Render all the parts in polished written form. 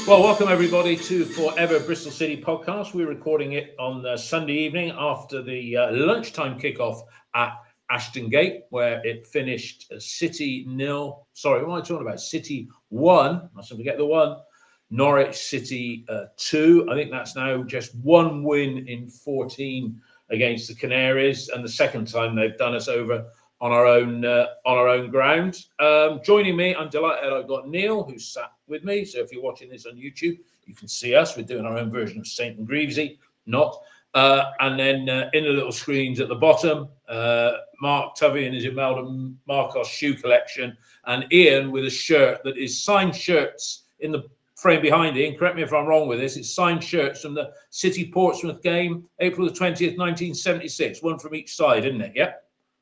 Well, welcome everybody to Forever Bristol City podcast. We're recording it on Sunday evening after the lunchtime kickoff at Ashton Gate, where it finished City 0. Sorry, what am I talking about? City 1. Mustn't forget the 1. Norwich City 2. I think that's now just one win in 14 against the Canaries, and the second time they've done us over on our own ground. Joining me, I'm delighted I've got Neil, who's sat with me. So if you're watching this on YouTube, you can see us. We're doing our own version of Saint and Greavesy, not. And then in the little screens at the bottom, Mark Tovey and his Imelda Marcos shoe collection, and Ian with a shirt that is signed shirts in the frame behind Ian. Correct me if I'm wrong with this. It's signed shirts from the City Portsmouth game, April the 20th, 1976. One from each side, isn't it? Yep.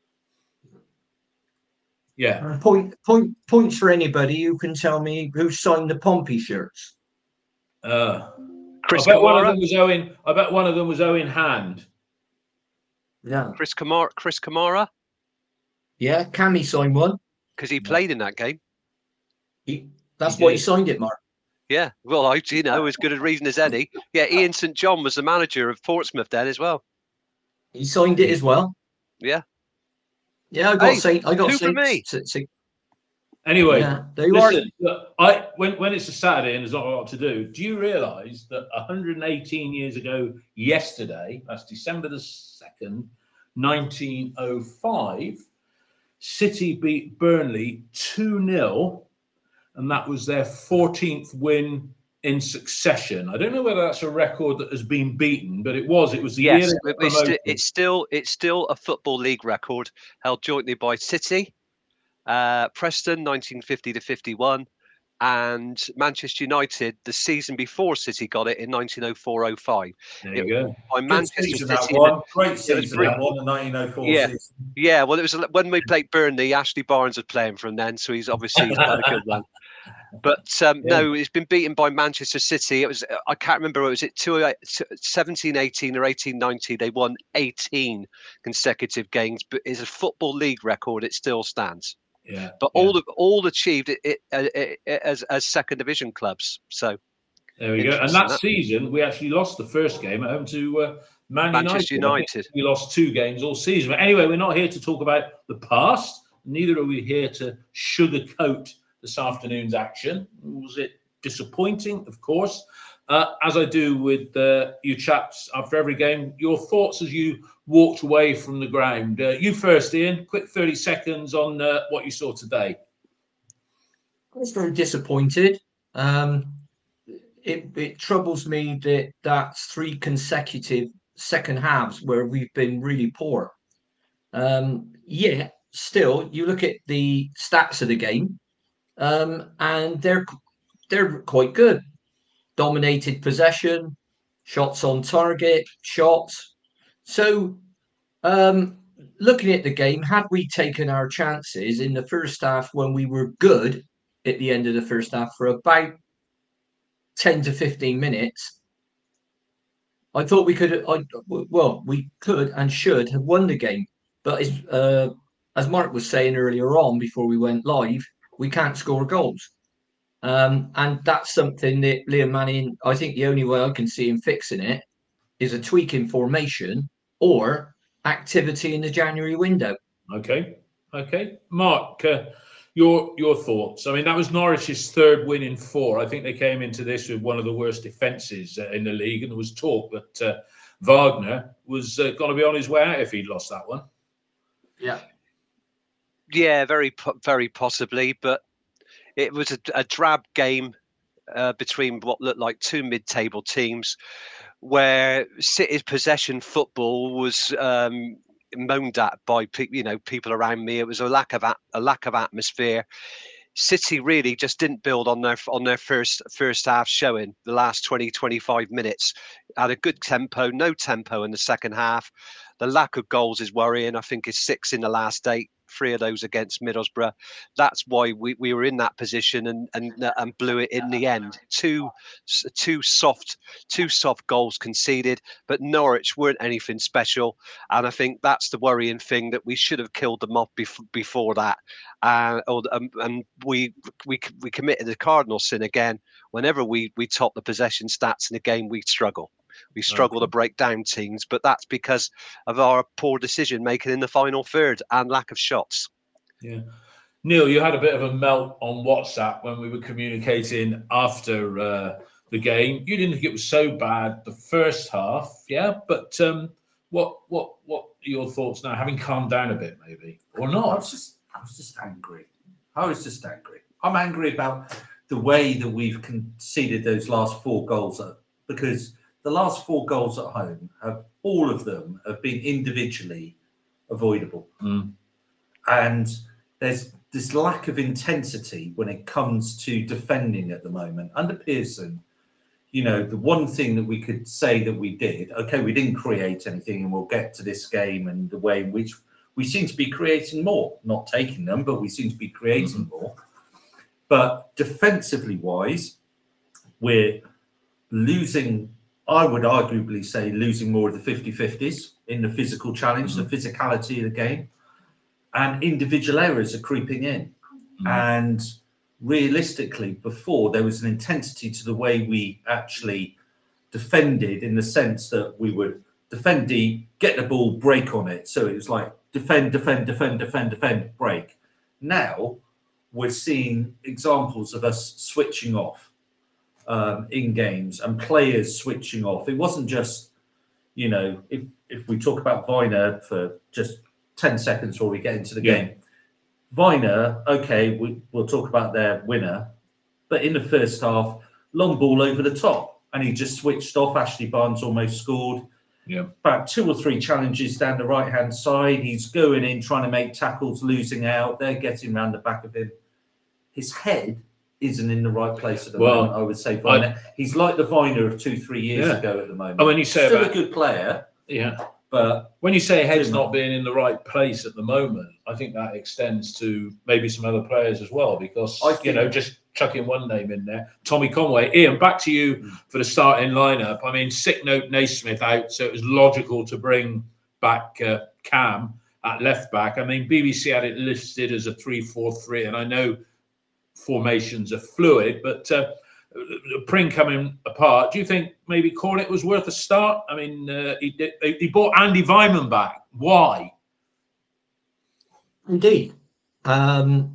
Yeah. Points for anybody who can tell me who signed the Pompey shirts. Chris Kamara. I bet one of them was Owen Hand. Yeah. Chris Kamara. Yeah, Cammy signed one because he played in that game. That's why he signed it, Mark. Yeah, well, as good a reason as any. Yeah, Ian St John was the manager of Portsmouth then as well. He signed it as well. Yeah. Yeah, I got Saint. Anyway, yeah, listen, look, when it's a Saturday and there's not a lot to do you realise that 118 years ago yesterday, that's December the 2nd, 1905, City beat Burnley 2-0, and that was their 14th win in succession. I don't know whether that's a record that has been beaten, but it was the year. Yes, it's still a Football League record held jointly by City, Preston 1950 to 51, and Manchester United the season before City got it in 1904-05. There you go. By Manchester City. Great season that one, the 1904 season. Yeah, well, it was when we played Burnley. Ashley Barnes was playing from then, so he's obviously had a good run. But no, it's been beaten by Manchester City. It was, I can't remember, was it 17-18 or 18-19? They won 18 consecutive games, but it's a Football League record. It still stands. Yeah. But all achieved it as second division clubs. So there we go. And that season, we actually lost the first game at home to Manchester United. We lost 2 games all season. But anyway, we're not here to talk about the past. Neither are we here to sugarcoat this afternoon's action. Was it disappointing? Of course. As I do with you chaps after every game, your thoughts as you walked away from the ground. You first, Ian. Quick 30 seconds on what you saw today. I was very disappointed. It troubles me that that's 3 consecutive second halves where we've been really poor. Still, you look at the stats of the game, and they're quite good. Dominated possession, shots on target, shots. So, looking at the game, had we taken our chances in the first half when we were good at the end of the first half for about 10 to 15 minutes, I thought we could and should have won the game. But as Mark was saying earlier on before we went live, we can't score goals. And that's something that Liam Manning, I think the only way I can see him fixing it is a tweak in formation or activity in the January window. Okay. Mark, your thoughts. I mean, that was Norwich's 3rd win in 4. I think they came into this with one of the worst defences in the league, and there was talk that Wagner was going to be on his way out if he'd lost that one. Yeah, very, very possibly, but it was a drab game between what looked like 2 mid-table teams, where City's possession football was moaned at by people around me. It was a lack of atmosphere. City really just didn't build on their first half showing. The last 20-25 minutes had a good tempo, no tempo in the second half. The lack of goals is worrying. I think it's 6 in the last 8 3 of those against Middlesbrough. That's why we were in that position and blew it in the end. Two soft goals conceded, but Norwich weren't anything special, and I think that's the worrying thing, that we should have killed them off before that. And we committed the cardinal sin again. Whenever we top the possession stats in a game, we struggle. We struggle to break down teams, but that's because of our poor decision making in the final third and lack of shots. Yeah. Neil, you had a bit of a melt on WhatsApp when we were communicating after the game. You didn't think it was so bad the first half, yeah? But what are your thoughts now, having calmed down a bit, maybe, or not? I was just angry. I'm angry about the way that we've conceded those last 4 goals, because the last 4 goals at home all of them have been individually avoidable. And there's this lack of intensity when it comes to defending at the moment. Under Pearson, the one thing that we could say that we did, okay, we didn't create anything, and we'll get to this game and the way in which we seem to be creating more, not taking them, but we seem to be creating more. But defensively wise, we're losing, I would arguably say, losing more of the 50-50s in the physical challenge, the physicality of the game. And individual errors are creeping in. And realistically, before, there was an intensity to the way we actually defended, in the sense that we would defend deep, get the ball, break on it. So it was like defend, break. Now we're seeing examples of us switching off in games, and players switching off. It wasn't just, if we talk about Viner for just 10 seconds before we get into the game. Viner, okay, we'll talk about their winner, but in the first half, long ball over the top, and he just switched off. Ashley Barnes almost scored. Yeah. About 2 or 3 challenges down the right-hand side. He's going in, trying to make tackles, losing out. They're getting around the back of him. His head isn't in the right place at the moment, I would say. Viner. He's like the Viner of 2-3 years ago at the moment. And when you say still a good player. Yeah. But when you say head's not being in the right place at the moment, I think that extends to maybe some other players as well, because, just chucking one name in there, Tommy Conway. Ian, back to you for the starting lineup. I mean, sick note Naismith out, so it was logical to bring back Cam at left back. I mean, BBC had it listed as a 3-4-3, and I know formations are fluid, but Pring coming apart, do you think maybe Cornet was worth a start? I mean, he brought Andy Weimann back. Why? Indeed. On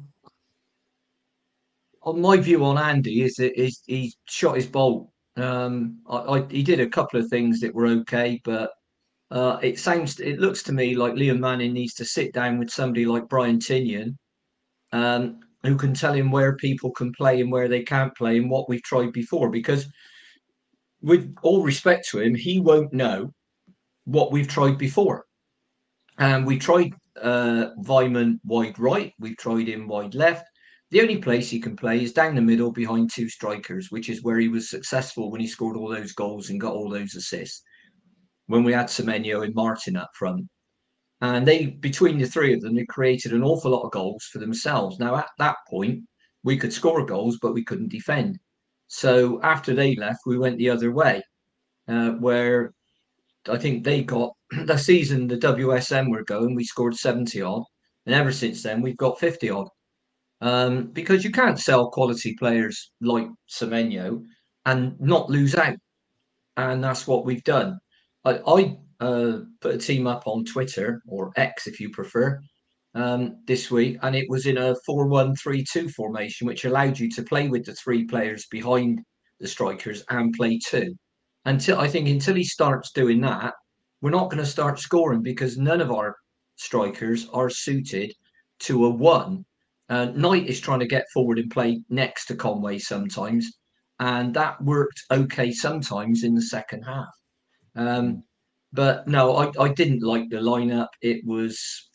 my view on Andy is that he shot his bolt. He did a couple of things that were okay, but it looks to me like Liam Manning needs to sit down with somebody like Brian Tinnion, who can tell him where people can play and where they can't play, and what we've tried before. Because with all respect to him, he won't know what we've tried before. And we tried Weimann wide right, we've tried him wide left. The only place he can play is down the middle behind 2 strikers, which is where he was successful when he scored all those goals and got all those assists, when we had Semenyo and Martin up front. And between the 3 of them, they created an awful lot of goals for themselves. Now, at that point, we could score goals, but we couldn't defend. So after they left, we went the other way, where I think they got the season the WSM were going, we scored 70 odd. And ever since then, we've got 50 odd. Because you can't sell quality players like Semenyo and not lose out. And that's what we've done. I put a team up on Twitter, or X if you prefer, this week, and it was in a 4-1-3-2 formation, which allowed you to play with the 3 players behind the strikers and play 2. Until he starts doing that, we're not going to start scoring, because none of our strikers are suited to a 1. Knight is trying to get forward and play next to Conway sometimes, and that worked okay sometimes in the second half. But no, I didn't like the lineup. It was,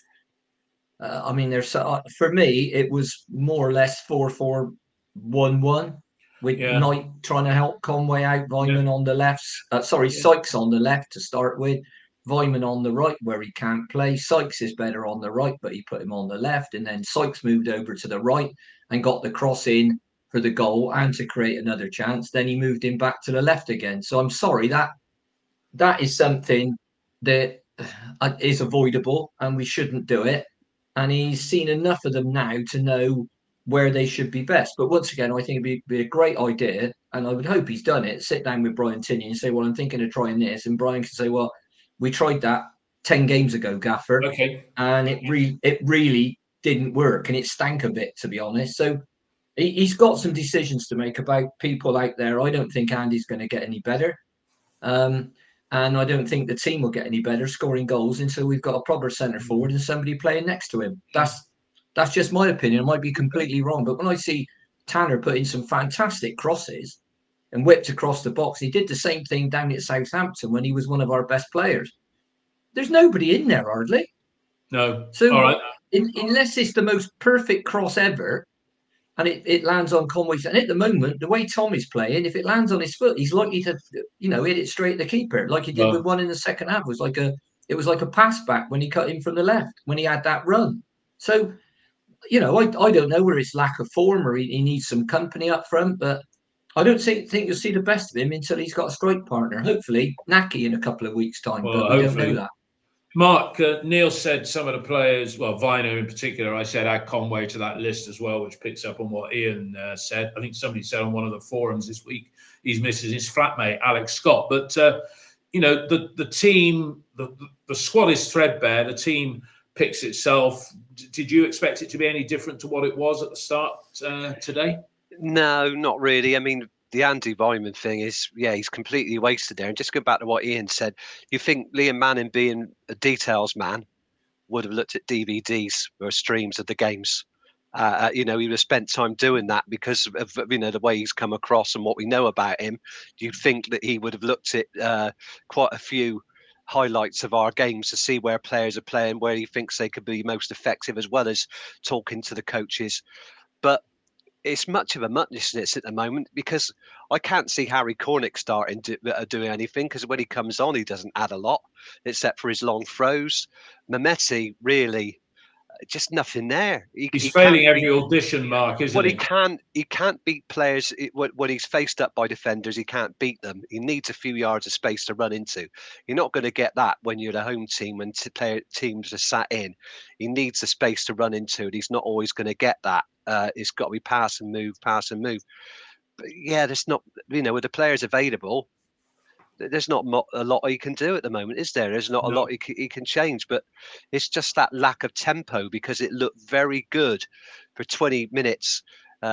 for me, it was more or less 4-4-1-1, with Knight trying to help Conway out, Weimann on the left. Sykes on the left to start with, Vyman on the right where he can't play. Sykes is better on the right, but he put him on the left. And then Sykes moved over to the right and got the cross in for the goal and to create another chance. Then he moved him back to the left again. So I'm sorry, that is something that is avoidable and we shouldn't do it. And he's seen enough of them now to know where they should be best. But once again, I think it'd be a great idea, and I would hope he's done it. Sit down with Brian Tinney and say, well, I'm thinking of trying this. And Brian can say, well, we tried that 10 games ago, Gaffer, and it really didn't work, and it stank a bit, to be honest. So he's got some decisions to make about people out there. I don't think Andy's going to get any better. And I don't think the team will get any better scoring goals until we've got a proper centre forward and somebody playing next to him. That's just my opinion. I might be completely wrong, but when I see Tanner put in some fantastic crosses and whipped across the box, he did the same thing down at Southampton when he was one of our best players. There's nobody in there hardly. No. So all right. Unless it's the most perfect cross ever, and it lands on Conway's. And at the moment, the way Tom is playing, if it lands on his foot, he's likely to, hit it straight at the keeper, like he did with one in the second half. It was like a pass back when he cut in from the left, when he had that run. So, I don't know whether it's lack of form or he needs some company up front, but I don't think you'll see the best of him until he's got a strike partner. Hopefully, Naki in a couple of weeks' time, but we don't know that. Mark, Neil said some of the players, well, Viner in particular, I said add Conway to that list as well, which picks up on what Ian said. I think somebody said on one of the forums this week he's missing his flatmate, Alex Scott. But, the team, the squad is threadbare. The team picks itself. Did you expect it to be any different to what it was at the start today? No, not really. I mean, the Andy Vyman thing is, he's completely wasted there. And just go back to what Ian said, you think Liam Manning, being a details man, would have looked at DVDs or streams of the games. He would have spent time doing that because of the way he's come across and what we know about him. You'd think that he would have looked at quite a few highlights of our games to see where players are playing, where he thinks they could be most effective, as well as talking to the coaches. But it's much of a muchness at the moment because I can't see Harry Cornick starting doing anything, because when he comes on, he doesn't add a lot except for his long throws. Mehmeti, really, just nothing there. He's failing every audition, Mark, isn't he? Well, he can't beat players when he's faced up by defenders. He can't beat them. He needs a few yards of space to run into. You're not going to get that when you're the home team, when teams are sat in. He needs the space to run into, and he's not always going to get that. It's got to be pass and move. But there's not, with the players available, there's not a lot he can do at the moment, is there? There's not a lot he can change, but it's just that lack of tempo, because it looked very good for 20 minutes,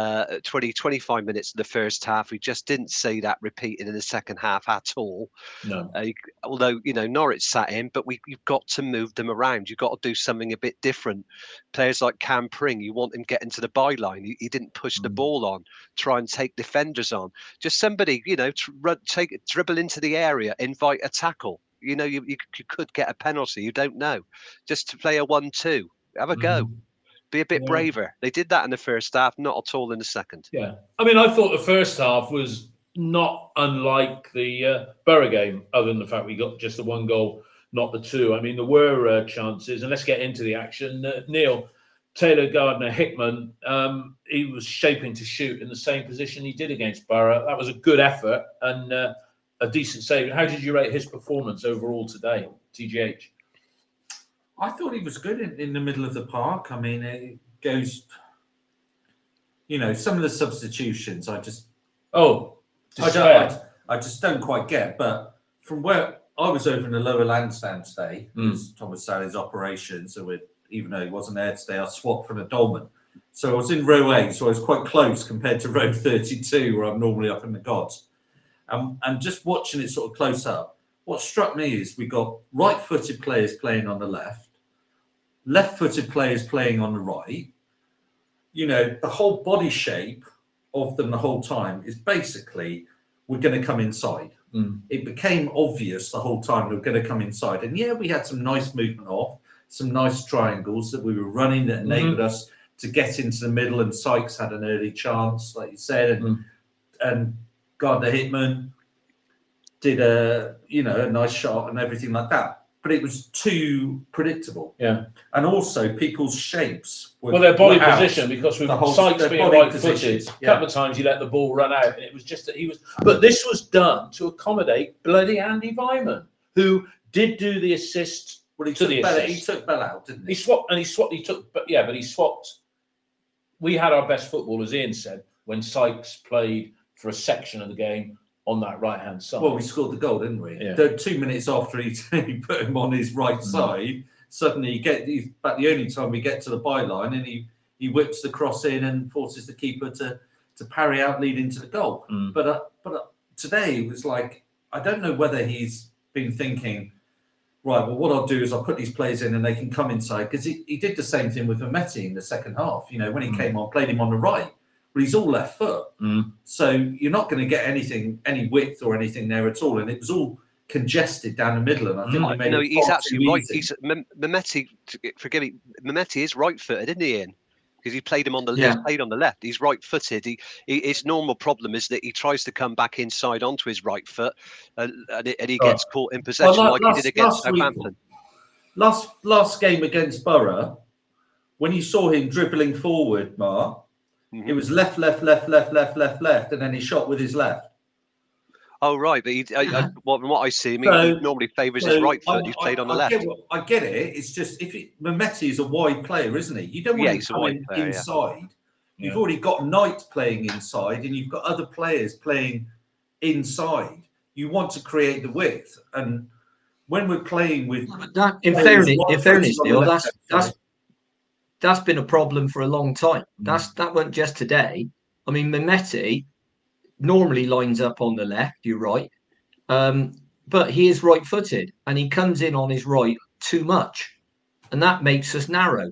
25 minutes in the first half. We just didn't see that repeated in the second half at all. No. Although, Norwich sat in, but you've got to move them around. You've got to do something a bit different. Players like Cam Pring, you want him getting to the byline. He didn't push the ball on, try and take defenders on. Just somebody, dribble into the area, invite a tackle. You could get a penalty. You don't know. Just to play a 1-2, have a go. Be a bit braver. They did that in the first half, not at all in the second. Yeah. I mean, I thought the first half was not unlike the Borough game, other than the fact we got just the one goal, not the two. I mean, there were chances, and let's get into the action. Neil, Taylor Gardner-Hickman, he was shaping to shoot in the same position he did against Borough. That was a good effort and a decent save. How did you rate his performance overall today, TGH? I thought he was good in the middle of the park. I mean, it goes, some of the substitutions I just don't quite get. But from where I was over in the lower Lansdowne today, Thomas Sally's operation, so even though he wasn't there today, I swapped from a Dolman. So I was in row A, so I was quite close compared to row 32, where I'm normally up in the gods. And just watching it sort of close up, what struck me is we got right-footed players playing on the left-footed players playing on the right. The whole body shape of them the whole time is basically, we're going to come inside. It became obvious the whole time we were going to come inside. And we had some nice movement off, some nice triangles that we were running that enabled us to get into the middle, and Sykes had an early chance, like you said, and Gardner-Hickman did a nice shot and everything like that. but it was too predictable. Yeah. And also people's shapes Well, their body were out. position, because with The whole- Sykes their being body right-footed, positions, a couple of times he let the ball run out, and it was just that he was. But this was done to accommodate bloody Andy Vyman, who did do the assist. Well, he to took the Bell, assist. he took Bell out, didn't He swapped. He took. But yeah, but he swapped. We had our best football, as Ian said, when Sykes played for a section of the game on that right-hand side. Well, we scored the goal, didn't we? Yeah. 2 minutes after he put him on his right side, suddenly he's about the only time we get to the byline, and he whips the cross in and forces the keeper to parry out, leading to the goal. But today it was like, I don't know whether he's been thinking, right, well, what I'll do is I'll put these players in and they can come inside, because he did the same thing with Mehmeti in the second half. You know, when he came on, played him on the right. But he's all left foot. So you're not going to get any width or anything there at all. And it was all congested down the middle. And I think we made it he's far absolutely too right. easy. Mehmeti, forgive me, Mehmeti is right-footed, isn't he, Ian? Because he played him on the Yeah. left, played on the left. He's right-footed. His normal problem is that he tries to come back inside onto his right foot, and he gets caught in possession like he did against Southampton. Last game against Borough, when you saw him dribbling forward, Mark, it was left, and then he shot with his left. Oh, right. But from what I see, he normally favours his right foot. He's played on the left. I get it. It's just, Mehmeti is a wide player, isn't he? You don't want to come in inside. You've already got Knight playing inside, and you've got other players playing inside. You want to create the width. And when we're playing with... In fairness, Neil, that's been a problem for a long time. That wasn't just today. I mean, Mehmeti normally lines up on the left, you're right. But he is right-footed, and he comes in on his right too much. And that makes us narrow.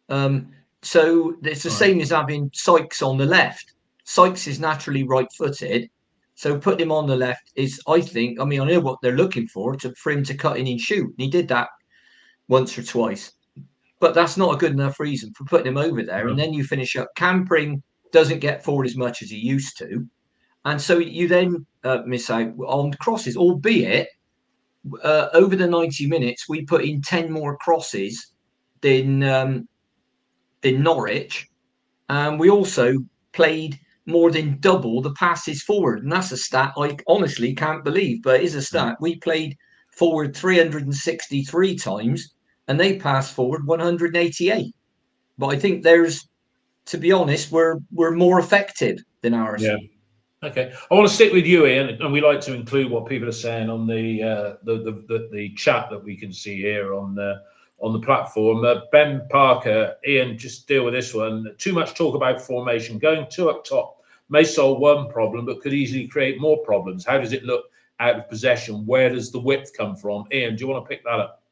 So it's the same as having Sykes on the left. Sykes is naturally right-footed. So putting him on the left is, I know what they're looking for him to cut in and shoot. And he did that once or twice. But that's not a good enough reason for putting him over there. And then you finish up. Campering doesn't get forward as much as he used to. And so you then miss out on crosses, albeit over the 90 minutes, we put in 10 more crosses than Norwich. And we also played more than double the passes forward. And that's a stat I honestly can't believe, but it is a stat. We played forward 363 times and they passed forward 188. But I think to be honest, we're more effective than ours. Yeah. Okay. I want to stick with you, Ian, and we like to include what people are saying on the chat that we can see here on the platform. Ben Parker, Ian, just deal with this one. Too much talk about formation. Going two up top may solve one problem, but could easily create more problems. How does it look out of possession? Where does the width come from? Ian, do you want to pick that up?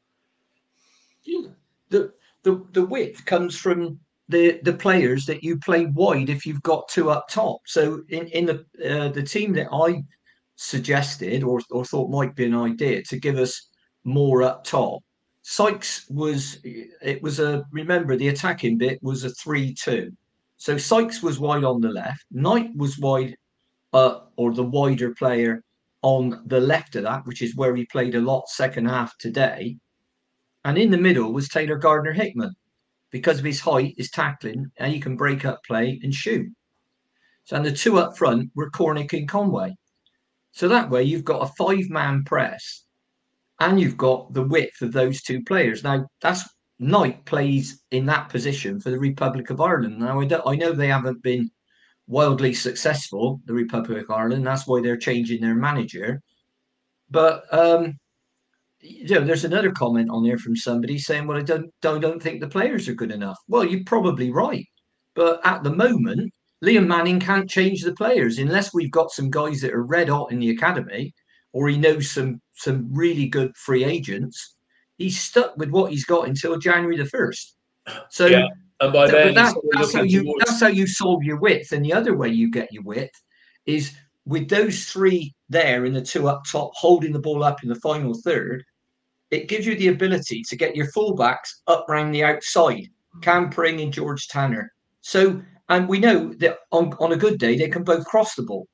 The width comes from the players that you play wide if you've got two up top. So in the team that I suggested or thought might be an idea to give us more up top, Sykes remember the attacking bit was a 3-2. So Sykes was wide on the left, Knight was wide or the wider player on the left of that, which is where he played a lot second half today. And in the middle was Taylor Gardner-Hickman. Because of his height, his tackling, and he can break up play and shoot. So, and the two up front were Cornick and Conway. So that way you've got a 5-man press and you've got the width of those two players. Now, Knight plays in that position for the Republic of Ireland. Now, I know they haven't been wildly successful, the Republic of Ireland. That's why they're changing their manager. But there's another comment on there from somebody saying, well, I don't think the players are good enough. Well, you're probably right. But at the moment, Liam Manning can't change the players unless we've got some guys that are red hot in the academy or he knows some really good free agents. He's stuck with what he's got until January the 1st. So yeah. And by then, that's how you solve your width. And the other way you get your width is with those three there in the two up top, holding the ball up in the final third. It gives you the ability to get your fullbacks up round the outside, Campering and George Tanner. So, and we know that on a good day, they can both cross the ball.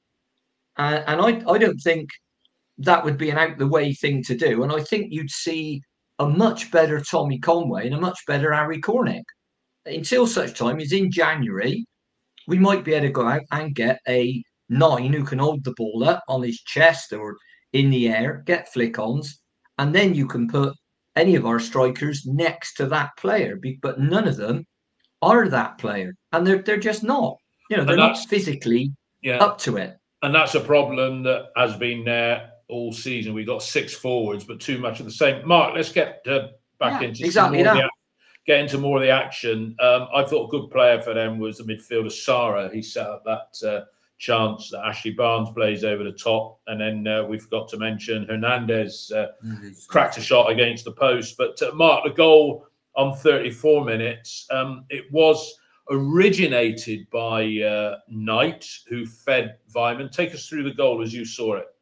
And I don't think that would be an out the way thing to do. And I think you'd see a much better Tommy Conway and a much better Harry Cornick. Until such time as in January, we might be able to go out and get a 9 who can hold the ball up on his chest or in the air, get flick-ons, and then you can put any of our strikers next to that player. But none of them are that player, and they're just not. They're not physically up to it. And that's a problem that has been there all season. We've got 6 forwards, but too much of the same. Mark, let's get back into get into more of the action. I thought a good player for them was the midfielder Sara. He set up that chance that Ashley Barnes plays over the top, and then we forgot to mention Hernandez cracked a shot against the post. But Mark, the goal on 34 minutes, it was originated by Knight, who fed Vyman. Take us through the goal as you saw it.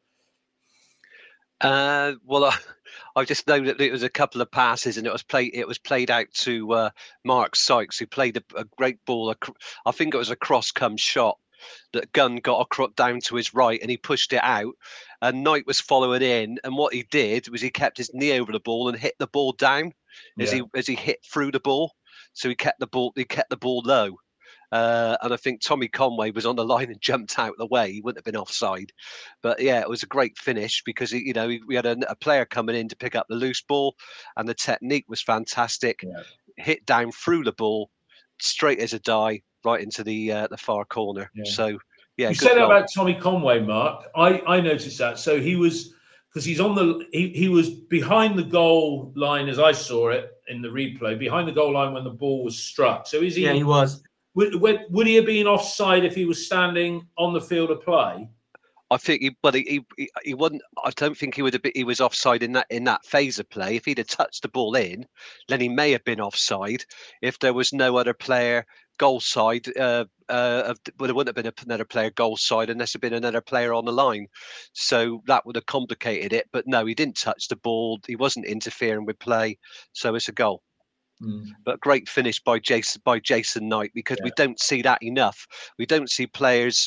Well, I just know that it was a couple of passes, and it was played out to Mark Sykes, who played a great ball. I think it was a cross-come shot that Gunn got down to his right, and he pushed it out. And Knight was following in, and what he did was he kept his knee over the ball and hit the ball down as he hit through the ball. So he kept the ball low. And I think Tommy Conway was on the line and jumped out of the way. He wouldn't have been offside. But yeah, it was a great finish because we had a player coming in to pick up the loose ball, and the technique was fantastic. Yeah. Hit down through the ball, straight as a die, right into the far corner. Yeah. So yeah, you said that about Tommy Conway, Mark. I noticed that. So he was, because he's on he was behind the goal line as I saw it in the replay, behind the goal line when the ball was struck. So is he? Yeah, he was. Would he have been offside if he was standing on the field of play? I think he wouldn't. I don't think he would have been. He was offside in that phase of play. If he'd have touched the ball in, then he may have been offside. If there was no other player goal side, there wouldn't have been another player goal side unless there'd been another player on the line. So that would have complicated it. But no, he didn't touch the ball. He wasn't interfering with play. So it's a goal. But great finish by Jason Knight, because we don't see that enough. We don't see players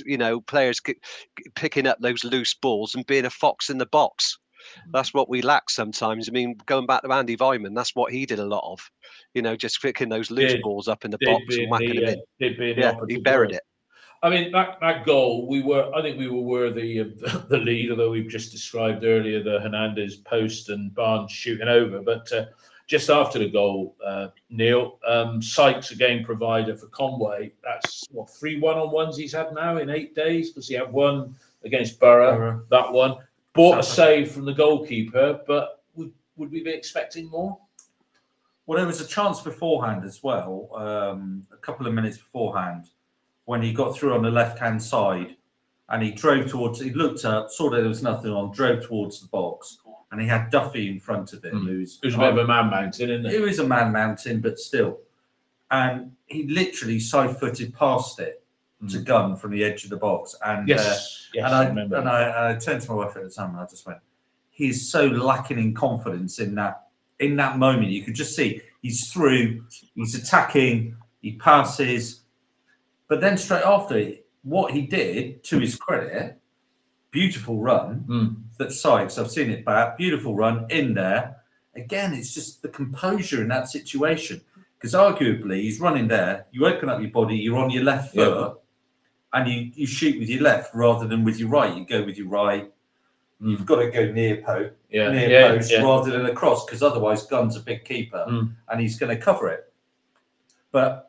picking up those loose balls and being a fox in the box. That's what we lack sometimes. I mean, going back to Andy Vyman, that's what he did a lot of. Just picking those loose balls up in the box and whacking them in. He buried it. I mean, that goal, I think we were worthy of the lead, although we've just described earlier the Hernandez post and Barnes shooting over. But just after the goal, Neil, Sykes again provider for Conway. That's 3 1-on-1s he's had now in 8 days, because he had one against Borough. That one bought a save from the goalkeeper, but would we be expecting more? Well, there was a chance beforehand as well, a couple of minutes beforehand, when he got through on the left-hand side, and he looked up, saw that there was nothing on, drove towards the box. And he had Duffy in front of him, who's a bit of a man mountain, isn't he? He was a man mountain, but still. And he literally side-footed past it to Gunn from the edge of the box. And I remember. And I turned to my wife at the time and I just went, he's so lacking in confidence in that moment. You could just see he's through, he's attacking, he passes. But then straight after, what he did, to his credit, beautiful run that Sykes, I've seen it back, beautiful run in there. Again, it's just the composure in that situation. Because arguably, he's running there, you open up your body, you're on your left foot, and you shoot with your left rather than with your right. You go with your right. You've got to go near post rather than across, because otherwise Gunn's a big keeper and he's going to cover it. But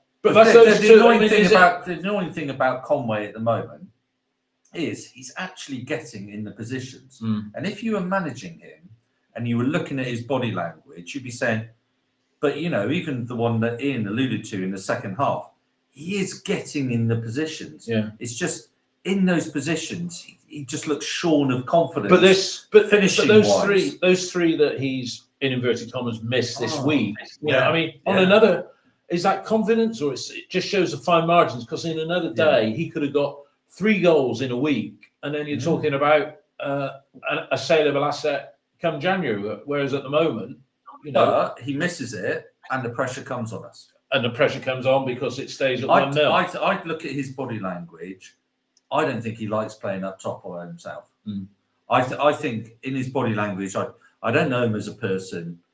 the annoying thing about Conway at the moment is he's actually getting in the positions. And if you were managing him and you were looking at his body language, you'd be saying, but even the one that Ian alluded to in the second half, he is getting in the positions. Yeah. It's just in those positions, he just looks shorn of confidence. But those three that he's in inverted commas missed this week. On another, is that confidence, or it just shows the fine margins? Because in another day, he could have got 3 goals in a week, and then you're talking about a saleable asset come January. Whereas at the moment, he misses it, and the pressure comes on us. And the pressure comes on because it stays at 1-0. I'd look at his body language. I don't think he likes playing up top by himself. I think in his body language, I don't know him as a person.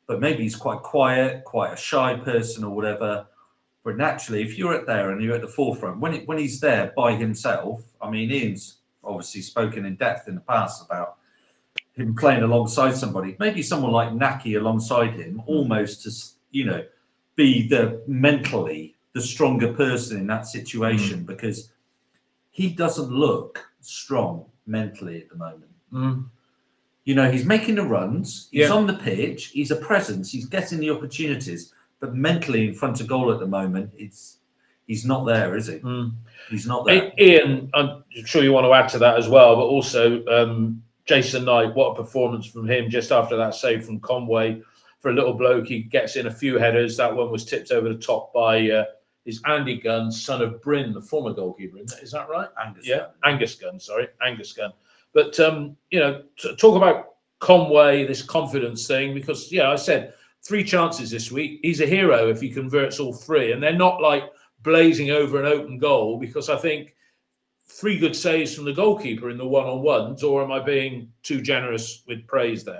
but maybe he's quite quiet, quite a shy person or whatever. But naturally, if you're there and you're at the forefront, when he's there by himself, I mean, Ian's obviously spoken in depth in the past about him playing alongside somebody, maybe someone like Naki alongside him, almost to, be mentally the stronger person in that situation, because he doesn't look strong mentally at the moment. He's making the runs, he's on the pitch, he's a presence, he's getting the opportunities, but mentally in front of goal at the moment, he's not there, is he? He's not there. Ian, I'm sure you want to add to that as well, but also Jason Knight, what a performance from him just after that save from Conway. For a little bloke, he gets in a few headers. That one was tipped over the top by is Andy Gunn, son of Bryn, the former goalkeeper. Is that right? Angus Gunn. But, talk about Conway, this confidence thing, because, I said 3 chances this week. He's a hero if he converts all 3. And they're not like blazing over an open goal, because I think 3 good saves from the goalkeeper in the one-on-ones, or am I being too generous with praise there?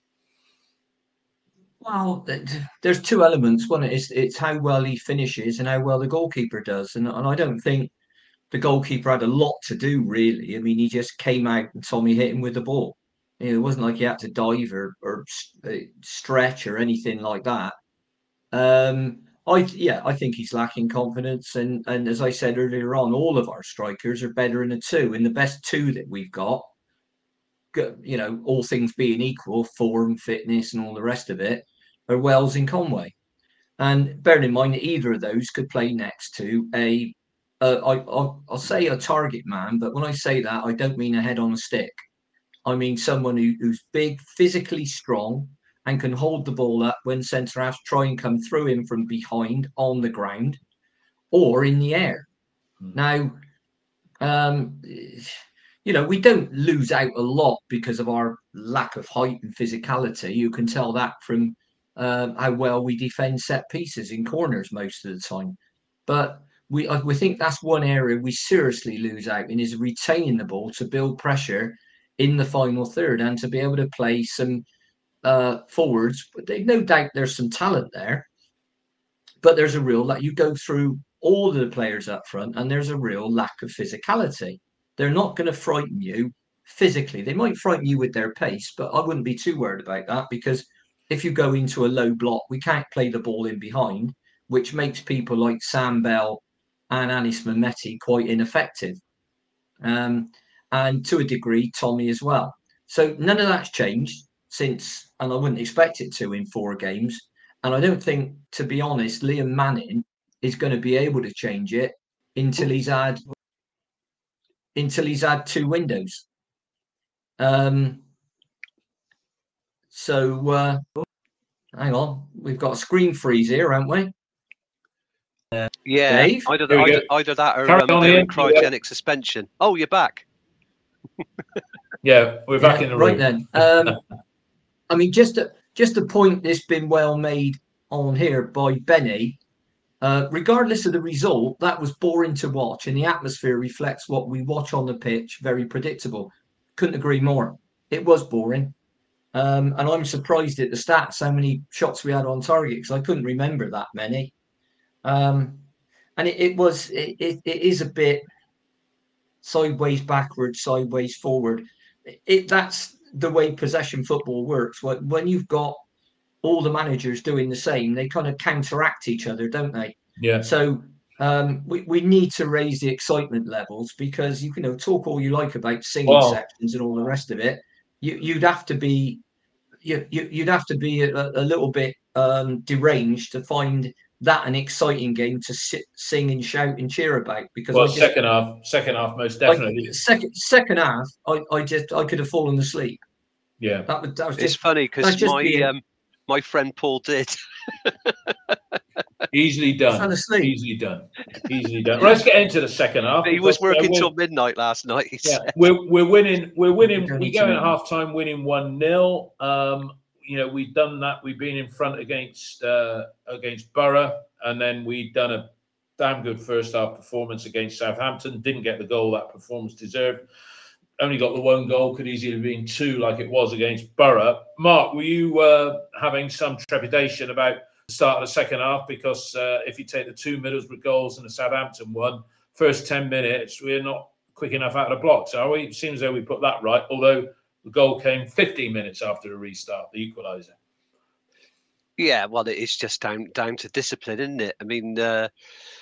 Well, there's 2 elements. One is it's how well he finishes and how well the goalkeeper does. And I don't think the goalkeeper had a lot to do, really. I mean, he just came out and Tommy hit him with the ball. It wasn't like he had to dive or stretch or anything like that. I think he's lacking confidence. And as I said earlier on, all of our strikers are better in a 2. And the best 2 that we've got, all things being equal, form, fitness and all the rest of it, are Wells and Conway. And bearing in mind that either of those could play next to I'll say a target man, but when I say that, I don't mean a head on a stick. I mean someone who's big, physically strong, and can hold the ball up when centre-halves try and come through him from behind on the ground or in the air. Now, we don't lose out a lot because of our lack of height and physicality. You can tell that from how well we defend set pieces in corners most of the time. But we think that's one area we seriously lose out in, is retaining the ball to build pressure in the final third and to be able to play some forwards. But no doubt there's some talent there, but there's a real you go through all of the players up front and there's a real lack of physicality. They're not going to frighten you physically. They might frighten you with their pace, but I wouldn't be too worried about that, because if you go into a low block, we can't play the ball in behind, which makes people like Sam Bell and Anis Mehmeti quite ineffective. And to a degree, Tommy as well. So none of that's changed since, and I wouldn't expect it to in 4 games. And I don't think, to be honest, Liam Manning is going to be able to change it until he's had 2 windows. Hang on, we've got a screen freeze here, haven't we? Yeah, Dave? either that or they're in cryogenic suspension. Oh, you're back. Yeah, we're back in the room. Right then. I mean, just a point that's been well made on here by Benny. Regardless of the result, that was boring to watch, and the atmosphere reflects what we watch on the pitch. Very predictable. Couldn't agree more. It was boring. And I'm surprised at the stats, how many shots we had on target, because I couldn't remember that many. And it is a bit sideways backwards, sideways forward. That's the way possession football works. When you've got all the managers doing the same, they kind of counteract each other, don't they? Yeah. So we need to raise the excitement levels, because you can talk all you like about singing sections and all the rest of it. You'd have to be a little bit deranged to find that an exciting game to sing and shout and cheer about. Because second half, most definitely. Second half, I could have fallen asleep. Yeah, that was just. It's funny because my friend Paul did. Easily done. Easily done. Right, let's get into the second half. He was working till midnight last night. Yeah, we're winning. We go in at half time winning 1-0. We've done that. We've been in front against Borough, and then we've done a damn good first half performance against Southampton. Didn't get the goal that performance deserved. only got the 1 goal, could easily have been 2 like it was against Borough. Mark, were you having some trepidation about the start of the second half? Because if you take the 2 Middlesbrough goals and the Southampton one, first 10 minutes, we're not quick enough out of the blocks, are we? It seems as though we put that right, although the goal came 15 minutes after the restart, the equaliser. Yeah, well, it is just down to discipline, isn't it? I mean, the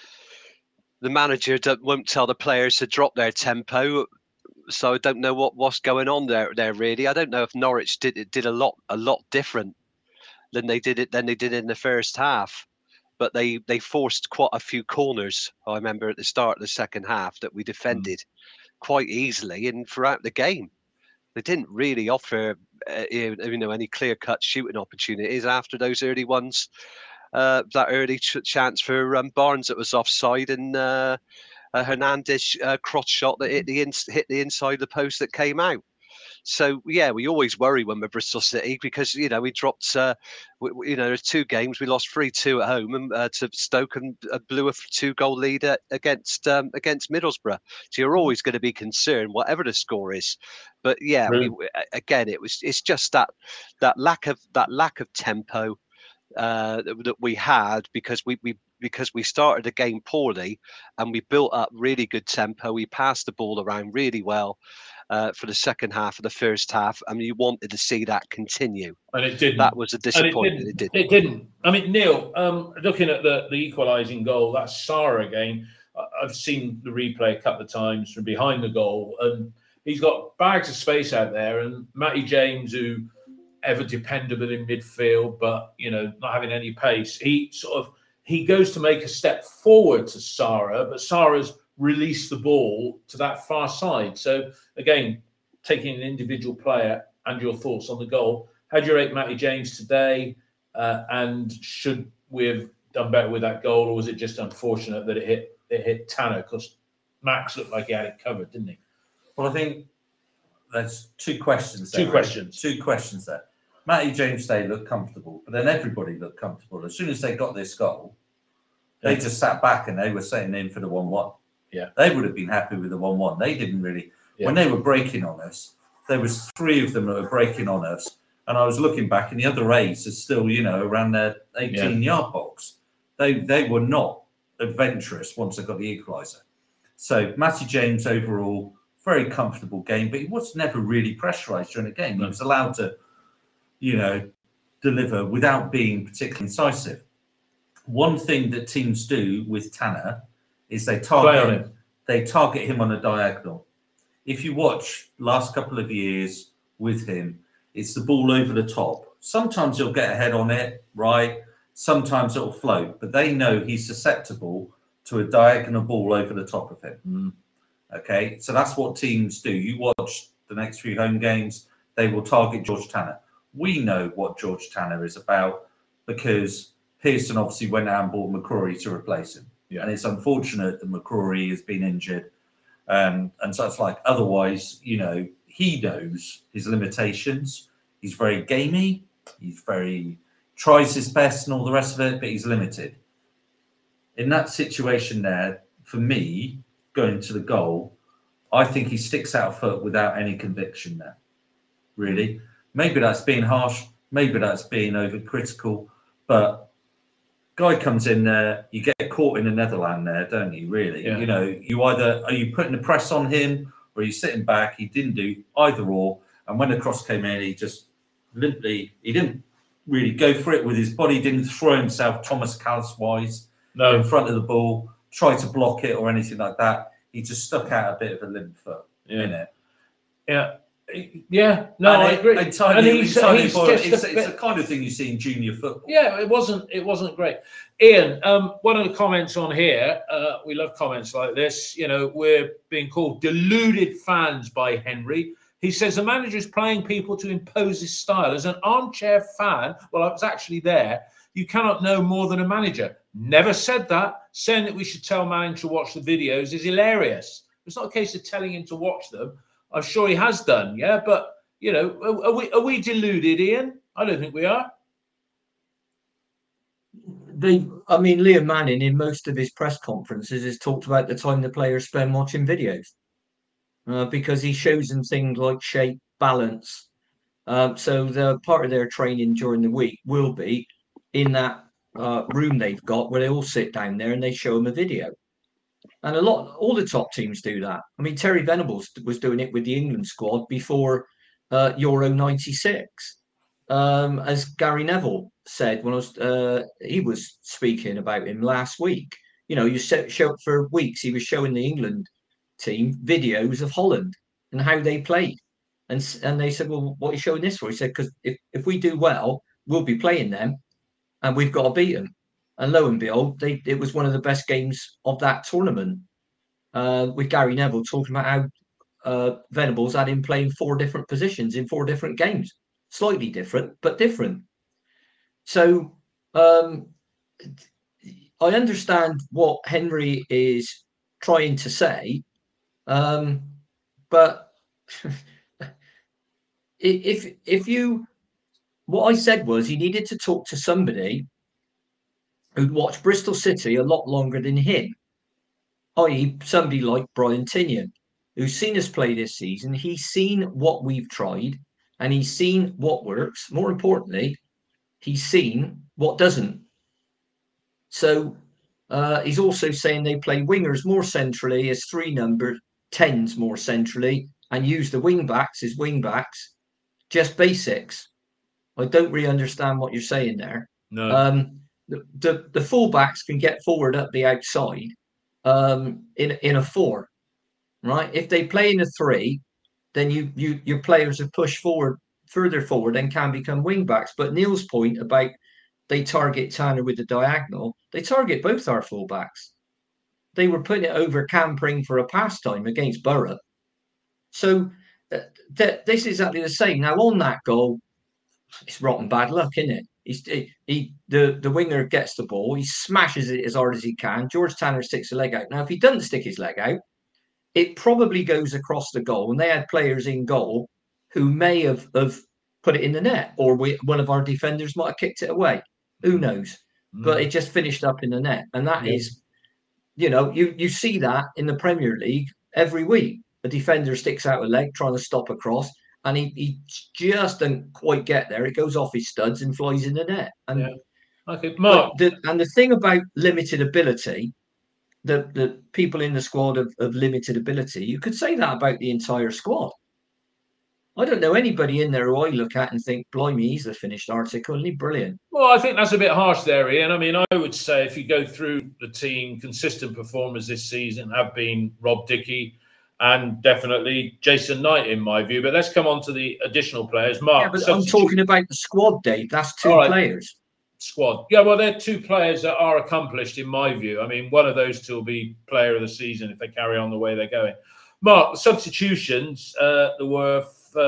manager won't tell the players to drop their tempo, so I don't know what's going on there really. I don't know if Norwich did a lot different than they did in the first half, but they forced quite a few corners. I remember at the start of the second half that we defended quite easily, and throughout the game, they didn't really offer any clear-cut shooting opportunities after those early ones. That early chance for Barnes that was offside, and Hernandez cross shot that hit the inside of the post that came out. So yeah, we always worry when we're Bristol City because we dropped. There's 2 games we lost 3-2 at home and to Stoke and blew a 2-goal lead against Middlesbrough. So you're always going to be concerned, whatever the score is. But yeah, it's just that lack of tempo that we had because we started the game poorly and we built up really good tempo. We passed the ball around really well for the second half of the first half. I mean, you wanted to see that continue. And it didn't. That was a disappointment. It didn't. I mean, Neil, looking at the equalising goal, that's Sarr again. I've seen the replay a couple of times from behind the goal, and he's got bags of space out there. And Matty James, who ever dependable in midfield, but not having any pace, he goes to make a step forward to Sarr, but Sarr's released the ball to that far side. So again, taking an individual player and your thoughts on the goal. How do you rate Matty James today? And should we have done better with that goal, or was it just unfortunate that it hit Tanner? Because Max looked like he had it covered, didn't he? Well, I think there's 2 questions there. Two questions there. Matty James today looked comfortable, but then everybody looked comfortable. As soon as they got this goal, they just sat back and they were setting in for the 1-1. Yeah. They would have been happy with the 1-1. They didn't really. Yeah. When they were breaking on us, there was 3 of them that were breaking on us. And I was looking back and the other 8 are still, around their 18-yard box. They were not adventurous once they got the equaliser. So Matty James overall, very comfortable game, but he was never really pressurised during the game. No. He was allowed to, deliver without being particularly incisive. One thing that teams do with Tanner is they target him on a diagonal. If you watch last couple of years with him, it's the ball over the top. Sometimes he'll get a head on it, right? Sometimes it'll float, but they know he's susceptible to a diagonal ball over the top of him. Okay, so that's what teams do. You watch the next few home games, they will target George Tanner. We know what George Tanner is about because Pearson obviously went out and bought McCrory to replace him. Yeah. And it's unfortunate that McCrory has been injured. And so it's like, otherwise, he knows his limitations. He's very gamey. He's tries his best and all the rest of it, but he's limited. In that situation there, for me, going to the goal, I think he sticks out foot without any conviction there, really. Maybe that's being harsh. Maybe that's being overcritical. But guy comes in there, you get caught in the Netherlands there, don't you, really? Yeah. You either, are you putting the press on him or are you sitting back? He didn't do either or. And when the cross came in, he just limply, he didn't really go for it with his body, didn't throw himself Thomas Callis-wise in front of the ball, try to block it or anything like that. He just stuck out a bit of a limp foot in it. Yeah. Yeah, no, I agree. It's the kind of thing you see in junior football. Yeah, it wasn't great. Ian, one of the comments on here, we love comments like this. We're being called deluded fans by Henry. He says the manager is playing people to impose his style. As an armchair fan, well, I was actually there. You cannot know more than a manager. Never said that. Saying that we should tell Manning to watch the videos is hilarious. It's not a case of telling him to watch them. I'm sure he has done, yeah. But are we deluded, Ian? I don't think we are. Liam Manning in most of his press conferences has talked about the time the players spend watching videos. because he shows them things like shape, balance. So the part of their training during the week will be in that room they've got where they all sit down there and they show them a video. And all the top teams do that. I mean, Terry Venables was doing it with the England squad before Euro '96. As Gary Neville said when he was speaking about him last week. You know, show for weeks he was showing the England team videos of Holland and how they played, and they said, "Well, what are you showing this for?" He said, "Because if we do well, we'll be playing them, and we've got to beat them." And lo and behold, it was one of the best games of that tournament. With Gary Neville talking about how Venables had him playing 4 different positions in 4 different games, slightly different, but different. So I understand what Henry is trying to say, but what I said was he needed to talk to somebody who'd watched Bristol City a lot longer than him, i.e. somebody like Brian Tinnion, who's seen us play this season. He's seen what we've tried and he's seen what works. More importantly, he's seen what doesn't. So he's also saying they play wingers more centrally as 3-number 10s more centrally and use the wing backs as wing backs. Just basics. I don't really understand what you're saying there. No. The full backs can get forward up the outside in a 4, right? If they play in a 3, then your players are pushed further forward and can become wing backs. But Neil's point about they target Tanner with the diagonal, they target both our full backs. They were putting it over Cam Pring for a pastime against Borough. So this is exactly the same. Now on that goal, it's rotten bad luck, isn't it? The winger gets the ball, he smashes it as hard as he can. George Tanner sticks a leg out. Now, if he doesn't stick his leg out, it probably goes across the goal. And they had players in goal who may have put it in the net, or one of our defenders might have kicked it away. Who knows? But it just finished up in the net. And that is, you see that in the Premier League every week. A defender sticks out a leg trying to stop a cross, and he just doesn't quite get there. It goes off his studs and flies in the net. And okay, Mark. The thing about limited ability, the people in the squad of limited ability, you could say that about the entire squad. I don't know anybody in there who I look at and think, blimey, he's a finished article, and he's brilliant. Well, I think that's a bit harsh there, Ian. I mean, I would say if you go through the team, consistent performers this season have been Rob Dickie and definitely Jason Knight, in my view. But let's come on to the additional players. Mark, but I'm talking about the squad, Dave. That's 2 players. Squad. Yeah, well, they're 2 players that are accomplished, in my view. I mean, one of those 2 will be player of the season if they carry on the way they're going. Mark, substitutions, there were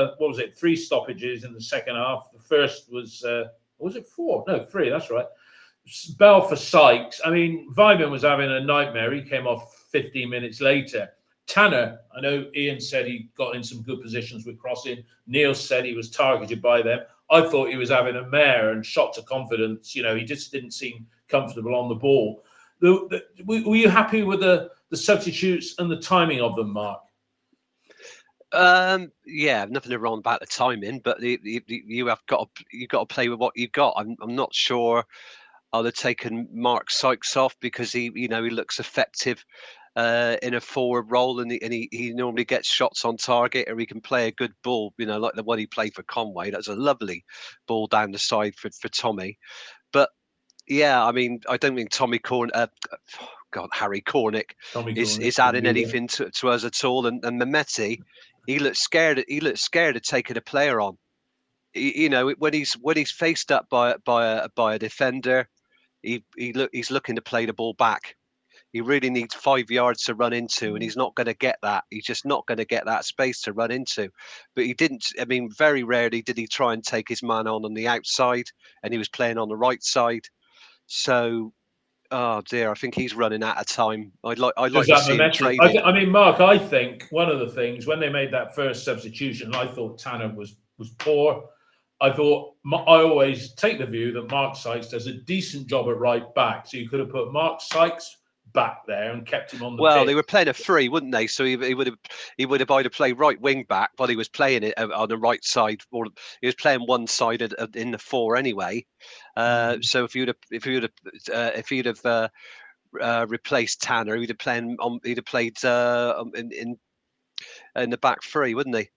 3 stoppages in the second half. The first was it 4? No, 3. That's right. Bell for Sykes. I mean, Vyman was having a nightmare. He came off 15 minutes later. Tanner, I know Ian said he got in some good positions with crossing. Neil said he was targeted by them. I thought he was having a mare and shot to confidence. You know, he just didn't seem comfortable on the ball. Were you happy with the substitutes and the timing of them, Mark? Yeah, nothing wrong about the timing, but you have got to play with what you've got. I'm not sure I'll have taken Mark Sykes off because he looks effective in a forward role, and he normally gets shots on target, or he can play a good ball, like the one he played for Conway. That's a lovely ball down the side for Tommy. But yeah, I mean, I don't think Harry Cornick is adding anything to us at all. And Mehmeti, he looks scared. He looks scared of taking a player on. When he's faced up by a defender, he's looking to play the ball back. He really needs 5 yards to run into, and he's not going to get that. He's just not going to get that space to run into. But he didn't. I mean, very rarely did he try and take his man on the outside, and he was playing on the right side. So, oh dear, I think he's running out of time. I'd like to see him traded. I mean, Mark, I think one of the things when they made that first substitution, I thought Tanner was poor. I always take the view that Mark Sykes does a decent job at right back. So you could have put Mark Sykes back there and kept him on the Well, pitch. they were playing a free, wouldn't they? So he would have either played right wing back, but he was playing it on the right side, or he was playing one side in the 4 anyway. So if you'd have replaced Tanner, he'd have played in the back 3, wouldn't he?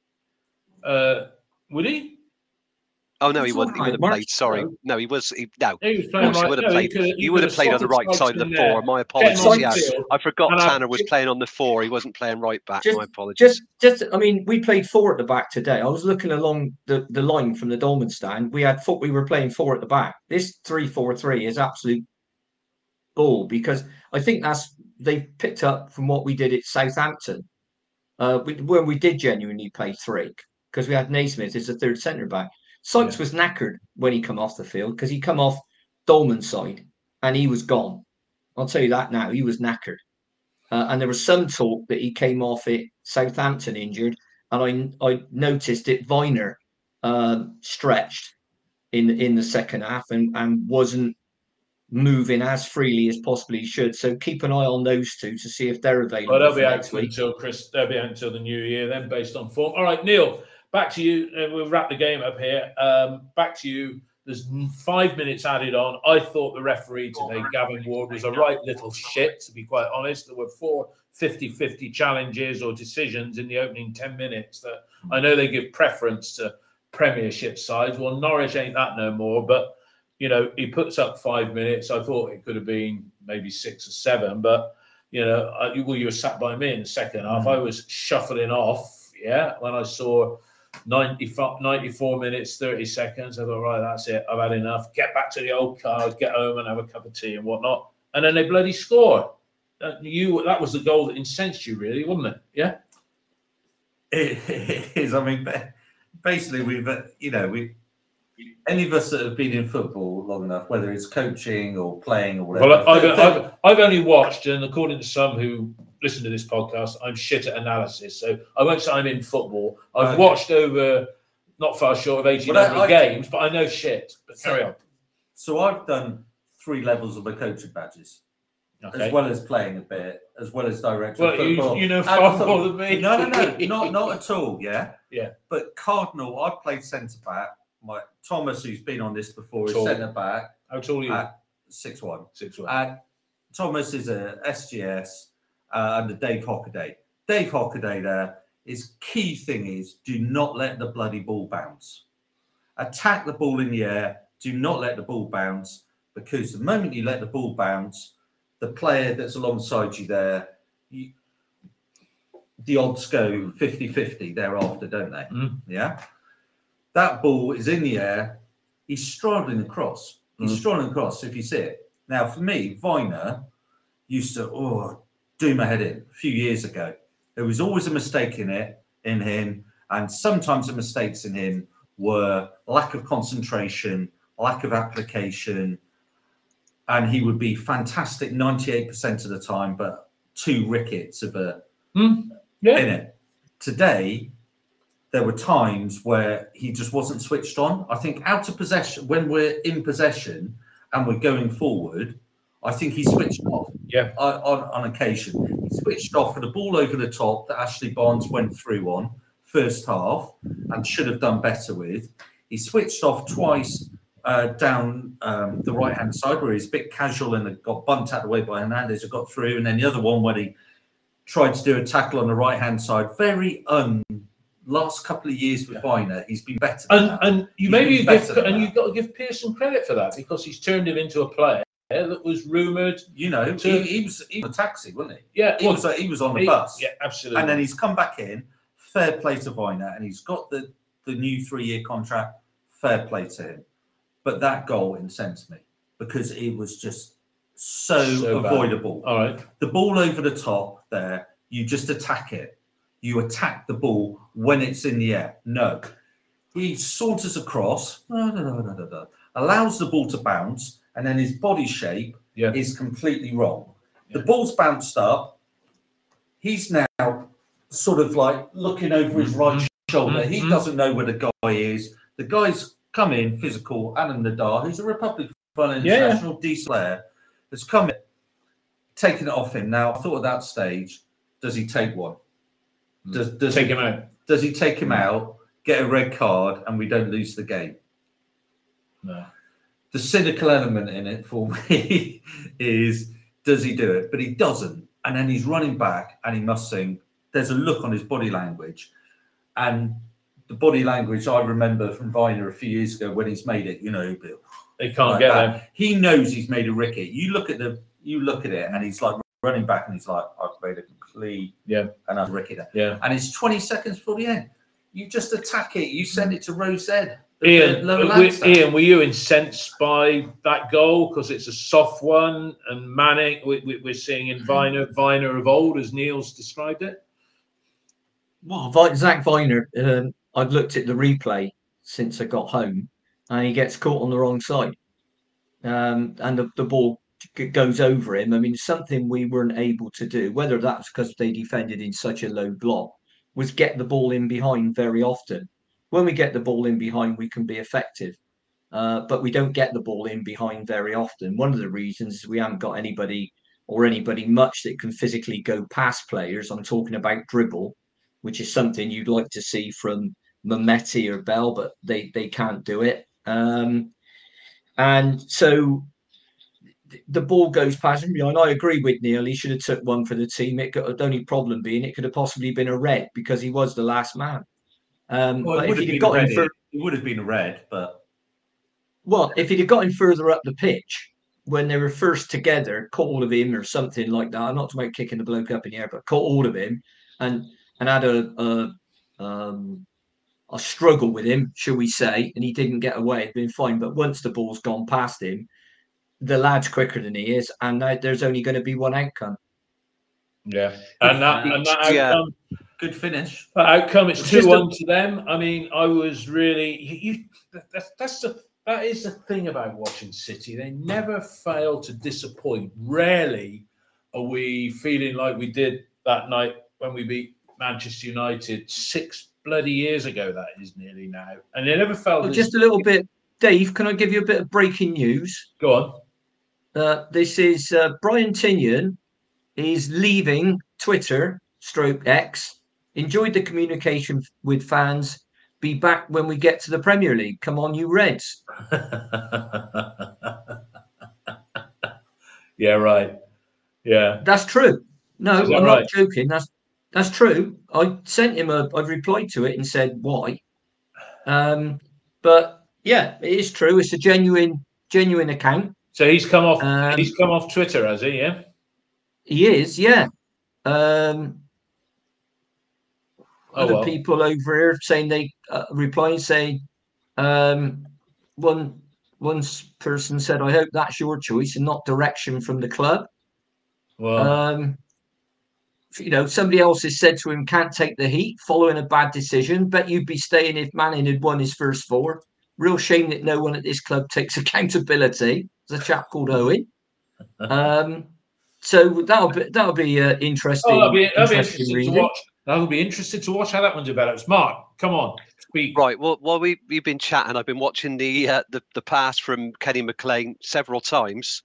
Would he? Oh no, he It's wouldn't. He all would right, have Mark. played. Sorry, no, he was. No, He was of playing course, he right. would have No, played. he He would have played on the right side of the 4. My apologies. Sykes Yeah, in I forgot And Tanner was playing on the 4. He wasn't playing right back. Just- My apologies. I mean, we played 4 at the back today. I was looking along the line from the Dolman stand. We were playing 4 at the back. This 3-4-3 is absolute bull, because I think they picked up from what we did at Southampton. When we did genuinely play 3, because we had Naismith as the third centre back. Sykes was knackered when he come off the field, because he come off Dolman's side and he was gone. I'll tell you that now. He was knackered. And there was some talk that he came off at Southampton injured. And I noticed that Viner stretched in the second half and wasn't moving as freely as possibly he should. So keep an eye on those two to see if they're available. Well, they'll for be out next week. they'll be out until the new year then, based on form. All right, Neil, back to you. We'll wrap the game up here. Back to you. There's 5 minutes added on. I thought the referee today, Gavin Ward, was a right little shit, to be quite honest. There were 4 50-50 challenges or decisions in the opening 10 minutes that I know they give preference to Premiership sides. Well, Norwich ain't that no more, but you know, he puts up 5 minutes. I thought it could have been maybe 6 or 7, but you know, you were sat by me in the second half. I was shuffling off, when I saw 94 minutes, 30 seconds. I thought, right, that's it. I've had enough. Get back to the old car, get home and have a cup of tea and whatnot. And then they bloody score. That was the goal that incensed you, really, wasn't it? Yeah? It is. I mean, basically, any of us that have been in football long enough, whether it's coaching or playing or whatever. Well, I've only watched, and according to some who listen to this podcast, I'm shit at analysis. So I won't say I'm in football. I've watched over not far short of 1,800 games, but I know shit. But carry on. So I've done 3 levels of my coaching badges, as well as playing a bit, as well as director of football. You know far more than me. No, not at all. Yeah. Yeah. But Cardinal, I've played centre back. Thomas, who's been on this before, is centre back. How tall are you? 6'1". 6'1". Thomas is a SGS under Dave Hockaday. Dave Hockaday there, his key thing is do not let the bloody ball bounce. Attack the ball in the air. Do not let the ball bounce, because the moment you let the ball bounce, the player that's alongside you there, the odds go 50-50 thereafter, don't they? Yeah. That ball is in the air. He's striding across. Striding across, if you see it. Now, for me, Viner used to do my head in a few years ago. There was always a mistake in him, and sometimes the mistakes in him were lack of concentration, lack of application, and he would be fantastic 98% of the time, but 2 rickets of in it. Today, there were times where he just wasn't switched on. I think out of possession, when we're in possession and we're going forward, I think he switched off. Yeah. On occasion, he switched off for the ball over the top that Ashley Barnes went through on first half and should have done better with. He switched off twice down the right hand side where he's a bit casual and got bumped out of the way by Hernandez who got through, and then the other one when he tried to do a tackle on the right hand side. Very last couple of years with Viner, he's been better. And you've got to give Pearson credit for that, because he's turned him into a player that was rumoured. You know, he was a taxi, wasn't he? Yeah, he was on the bus. Yeah, absolutely. And then he's come back in. Fair play to Viner, and he's got the new 3-year contract. Fair play to him. But that goal incensed me because it was just so avoidable. Bad. All right, the ball over the top there, you just attack it. You attack the ball when it's in the air. No. He saunters across, allows the ball to bounce, and then his body shape is completely wrong. The ball's bounced up. He's now sort of like looking over his right shoulder. He doesn't know where the guy is. The guy's come in, physical. Adam Nadar, who's a Republic of International decent player, has come in. taking it off him. Now, I thought at that stage, does he take one? Does Take him out. Does he take him out, get a red card, and we don't lose the game? No. The cynical element in it for me is, does he do it? But he doesn't. And then he's running back, and he must think, there's a look on his body language. And the body language I remember from Viner a few years ago when he's made it, They can't like get that. them. He knows he's made a ricket. You look at it, and he's like running back, and he's like, I've made a complete and I've ricket. Yeah. And it's 20 seconds before the end. You just attack it. You send it to Rose Ed. Ian, were you incensed by that goal because it's a soft one and Manning? We're seeing in Viner of old, as Neil's described it. Well, Zach Viner, I've looked at the replay since I got home, and he gets caught on the wrong side, and the ball goes over him. I mean, something we weren't able to do, whether that was because they defended in such a low block, was get the ball in behind very often. When we get the ball in behind, we can be effective, but we don't get the ball in behind very often. One of the reasons is we haven't got anybody much that can physically go past players. I'm talking about dribble, which is something you'd like to see from Mehmeti or Bell, but they can't do it. And so the ball goes past him. And I agree with Neil. He should have took one for the team. The only problem being it could have possibly been a red because he was the last man. But if he'd have got him it would have been a red, but if he'd have got him further up the pitch when they were first together, caught hold of him or something like that. I'm not talking about kicking the bloke up in the air, but caught hold of him and had a struggle with him, shall we say, and he didn't get away, it'd been fine. But once the ball's gone past him, the lad's quicker than he is, and there's only going to be one outcome. Yeah, and that outcome, good finish. That outcome, it's 2-1 to them. I mean, I was really that is the thing about watching City. They never fail to disappoint. Rarely are we feeling like we did that night when we beat Manchester United 6 bloody years ago. That is nearly now, and they never felt. Well, just a little bit, Dave. Can I give you a bit of breaking news? Go on. This is Brian Tinnion. He's leaving Twitter /X. Enjoyed the communication with fans. Be back when we get to the Premier League. Come on, you Reds. Yeah, right. Yeah, that's true. No, I'm right? Not joking. That's true. I sent him I've replied to it and said why. But yeah, it is true. It's a genuine account. So he's come off. He's come off Twitter, has he? Yeah. He is. Yeah. Other people over here saying they replying saying, one person said, "I hope that's your choice and not direction from the club." Well. Somebody else has said to him, "Can't take the heat following a bad decision. Bet you'd be staying if Manning had won his first 4. Real shame that no one at this club takes accountability." There's a chap called Owen. So that'll be interesting. That'll be interesting to watch. That'll be interesting to watch how that one develops. Mark, come on, speak. Right. Well, while we've been chatting, I've been watching the pass from Kenny McLean several times.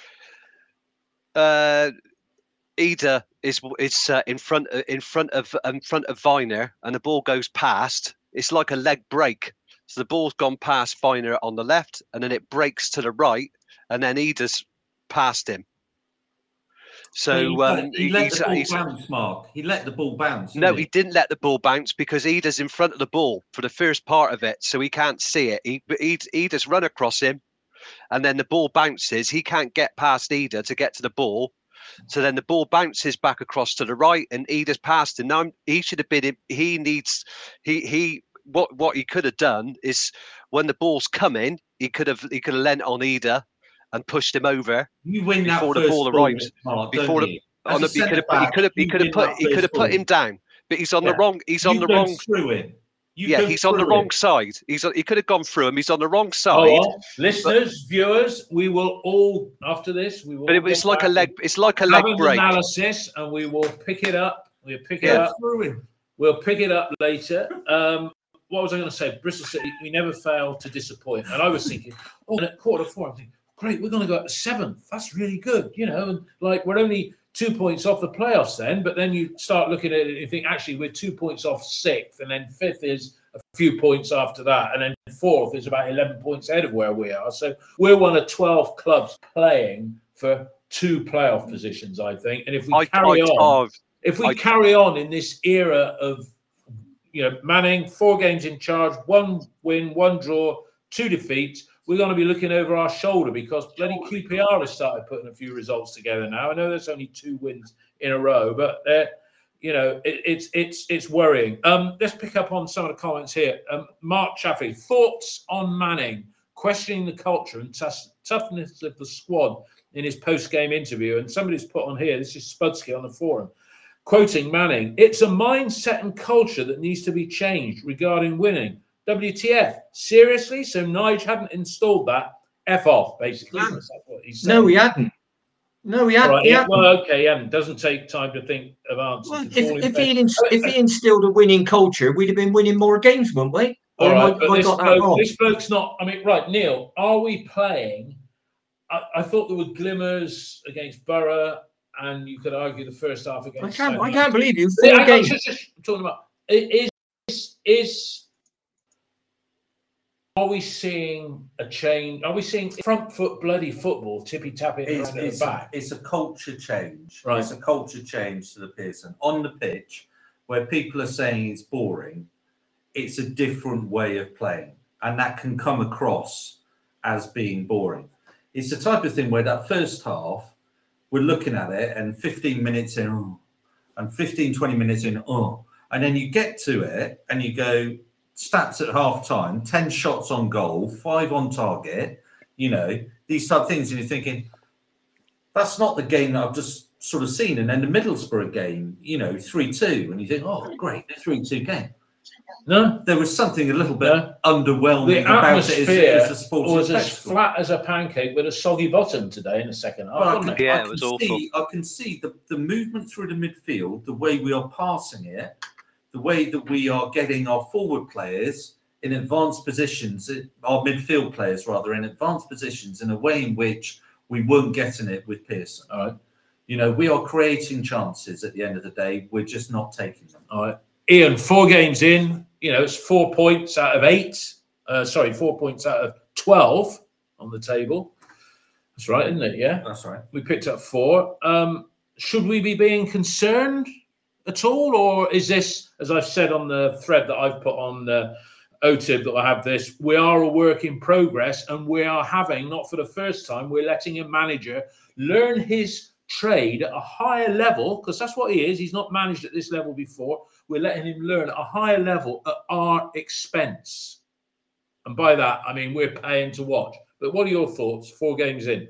Ida is in front of Viner, and the ball goes past. It's like a leg break. So the ball's gone past Viner on the left, and then it breaks to the right, and then Ida's past him. So he let the ball bounce, Mark. He let the ball bounce. No, he didn't let the ball bounce because Ida's in front of the ball for the first part of it, so he can't see it. Ida's run across him, and then the ball bounces. He can't get past Ida to get to the ball. So then the ball bounces back across to the right, and Ida's past him. Now he should have been. What he could have done is when the ball's coming, he could have lent on Ida and pushed him over. You win before that the ball arrives. Mark, he could have put him down, but he's on the wrong. He's on the wrong. He's on the wrong side. He could have gone through him. He's on the wrong side. Listeners, viewers, we will all after this. We will. But it's like a leg. It's like a leg break. Analysis, and we will pick it up. We'll pick it up. We'll pick it up later. What was I going to say? Bristol City, we never fail to disappoint. And I was thinking, at quarter to 4, I'm thinking, of great, we're going to go up to 7th. That's really good, and like we're only 2 points off the playoffs then, but then you start looking at it and you think, actually, we're 2 points off 6th, and then 5th is a few points after that, and then 4th is about 11 points ahead of where we are. So we're one of 12 clubs playing for 2 playoff positions, I think. And if we carry on in this era of, Manning, 4 games in charge, 1 win, 1 draw, 2 defeats, we're going to be looking over our shoulder because bloody QPR has started putting a few results together now. I know there's only 2 wins in a row, but it's worrying. Let's pick up on some of the comments here. Mark Chaffee, thoughts on Manning questioning the culture and toughness of the squad in his post-game interview. And somebody's put on here, this is Spudsky on the forum, quoting Manning, "It's a mindset and culture that needs to be changed regarding winning. WTF? Seriously? So Nige hadn't installed that? F off, basically." That's what he's saying. No, he hadn't. Right, he hadn't. Well, okay, he hadn't. Doesn't take time to think of answers. Well, if he instilled a winning culture, we'd have been winning more games, wouldn't we? All right, but this bloke's not. I mean, right, Neil, are we playing? I thought there were glimmers against Borough, and you could argue the first half against. I can't believe you. 4 games. I'm talking about Are we seeing a change? Are we seeing front foot bloody football, tippy-tapping around at the back? It's a culture change. Right. It's a culture change to the Pearson. On the pitch, where people are saying it's boring, it's a different way of playing. And that can come across as being boring. It's the type of thing where that first half, we're looking at it and 15 minutes in, and 15, 20 minutes in, and then you get to it and you go, stats at half time, 10 shots on goal, 5 on target, these type of things. And you're thinking, that's not the game that I've just sort of seen. And then the Middlesbrough game, 3-2. And you think, oh, great, the 3-2 game. No, there was something a little bit underwhelming about it as a sporting was as flat as a pancake with a soggy bottom today in the second half. It was awful. I can see the movement through the midfield, the way we are passing it, the way that we are getting our forward players in advanced positions, our midfield players rather, in advanced positions in a way in which we weren't getting it with Pearson. All right. We are creating chances at the end of the day. We're just not taking them. All right. Ian, 4 games in, it's 4 points out of 8. 4 points out of 12 on the table. That's right, isn't it? Yeah. That's right. We picked up 4. Should we be being concerned at all, or is this, as I've said on the thread that I've put on the OTIB that I have this, we are a work in progress, and we are having, not for the first time, we're letting a manager learn his trade at a higher level, because that's what he is. He's not managed at this level before. We're letting him learn at a higher level at our expense. And by that, I mean, we're paying to watch. But what are your thoughts 4 games in?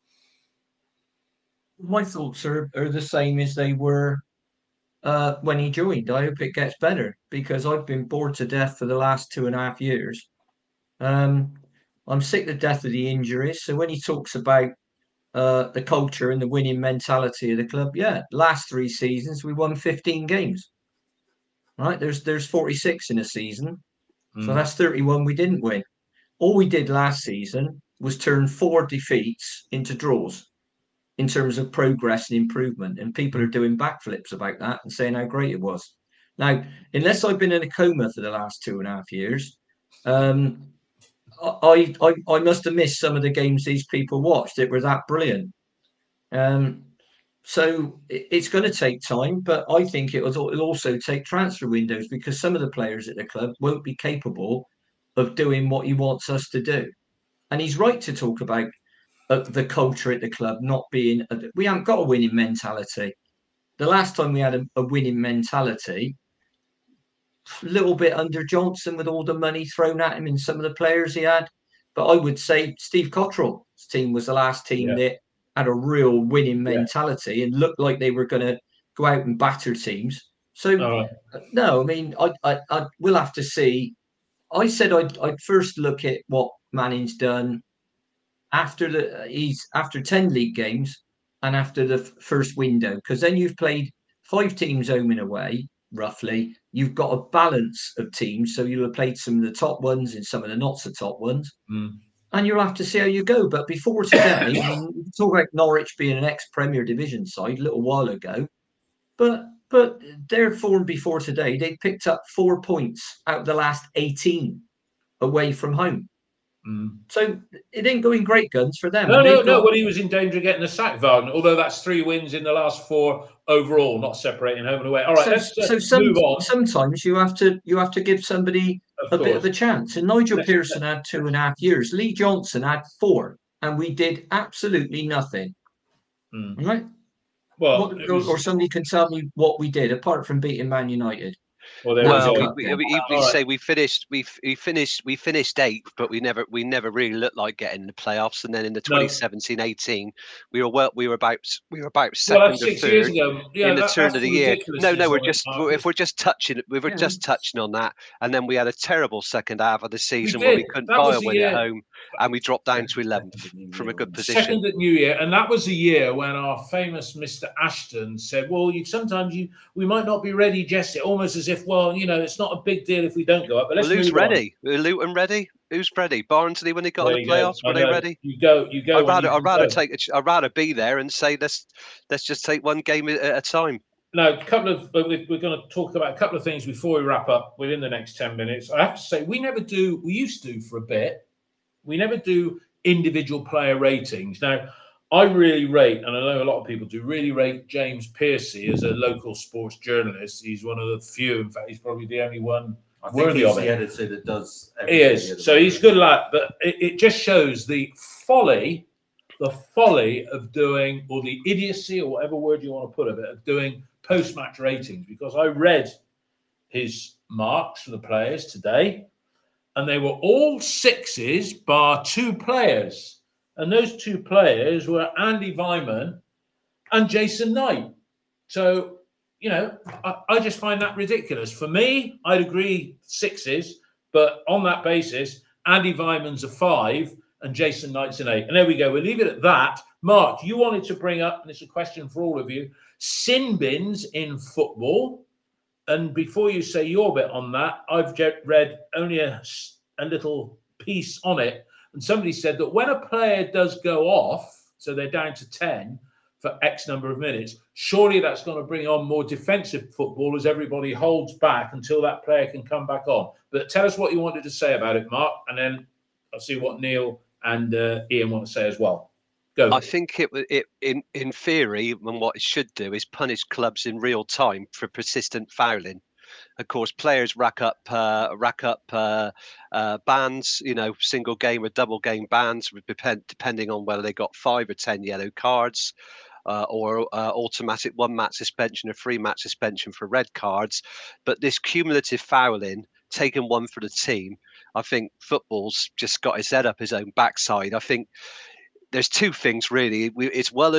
My thoughts are the same as they were when he joined. I hope it gets better, because I've been bored to death for the last 2.5 years. I'm sick to death of the injuries. So when he talks about the culture and the winning mentality of the club, last 3 seasons we won 15 games. Right, there's 46 in a season, so that's 31 we didn't win. All we did last season was turn 4 defeats into draws in terms of progress and improvement, and people are doing backflips about that and saying how great it was. Now, unless I've been in a coma for the last 2.5 years, I must have missed some of the games these people watched. It were that brilliant. So it's going to take time, but I think it'll also take transfer windows, because some of the players at the club won't be capable of doing what he wants us to do. And he's right to talk about the culture at the club not being. We haven't got a winning mentality. The last time we had a winning mentality, a little bit under Johnson with all the money thrown at him and some of the players he had. But I would say Steve Cottrell's team was the last team that had a real winning mentality and looked like they were going to go out and batter teams. So, no, I mean, I will have to see. I said I'd first look at what Manning's done after 10 league games and after the first window, because then you've played 5 teams home and away, roughly. You've got a balance of teams, so you'll have played some of the top ones and some of the not so top ones. and you'll have to see how you go. But before today, I mean, we talk about Norwich being an ex-Premier Division side a little while ago, but their form before today, they picked up 4 points out of the last 18 away from home. So it ain't going great guns for them. No. Well, he was in danger of getting a sack, Wagner. Although that's 3 wins in the last 4 overall, not separating home and away. All right, let's move on. Sometimes you have to give somebody bit of a chance. And Nigel Pearson had 2.5 years. Lee Johnson had 4, and we did absolutely nothing. Right? Well, or somebody can tell me what we did apart from beating Man United. We finished 8th, but we never really looked like getting in the playoffs. And then in the 2017-18, we were about second or 6 third years ago. in the turn of the year. No, we're just touching on that. And then we had a terrible second half of the season where we couldn't buy a win at home, and we dropped down to 11th from a good position. Second at New Year, and that was the year when our famous Mr. Ashton said, "Well, we might not be ready, Jesse," almost as if, well, it's not a big deal if we don't go up. But let's who's ready? Luton ready? Who's ready? Barnsley, when they got in the playoffs, were they ready? You go. I'd rather be there and say let's just take one game at a time. Now, we're going to talk about a couple of things before we wrap up within the next 10 minutes. I have to say, we used to for a bit. We never do individual player ratings. Now, I really rate, and I know a lot of people do, really rate James Piercy as a local sports journalist. He's one of the few. In fact, he's probably the only one worthy of it. He's the editor that does everything. He is. So he's good lad. But it just shows the folly of doing, or the idiocy, or whatever word you want to put of it, of doing post-match ratings. Because I read his marks for the players today, and they were all 6s bar 2 players. And those 2 players were Andy Weimann and Jason Knight. So, I just find that ridiculous. For me, I'd agree 6s, but on that basis, Andy Weimann's a 5 and Jason Knight's an 8. And there we go. We'll leave it at that. Mark, you wanted to bring up, and it's a question for all of you, sin bins in football. And before you say your bit on that, I've read only a little piece on it. And somebody said that when a player does go off, so they're down to 10 for X number of minutes, surely that's going to bring on more defensive football as everybody holds back until that player can come back on. But tell us what you wanted to say about it, Mark, and then I'll see what Neil and Ian want to say as well. Go. I think it in theory, and what it should do is punish clubs in real time for persistent fouling. Of course, players rack up bans, single game or double game bans, depending on whether they got 5 or 10 yellow cards, or automatic 1-match suspension or 3-match suspension for red cards. But this cumulative fouling, taking one for the team, I think football's just got his head up his own backside. I think there's 2 things really. As well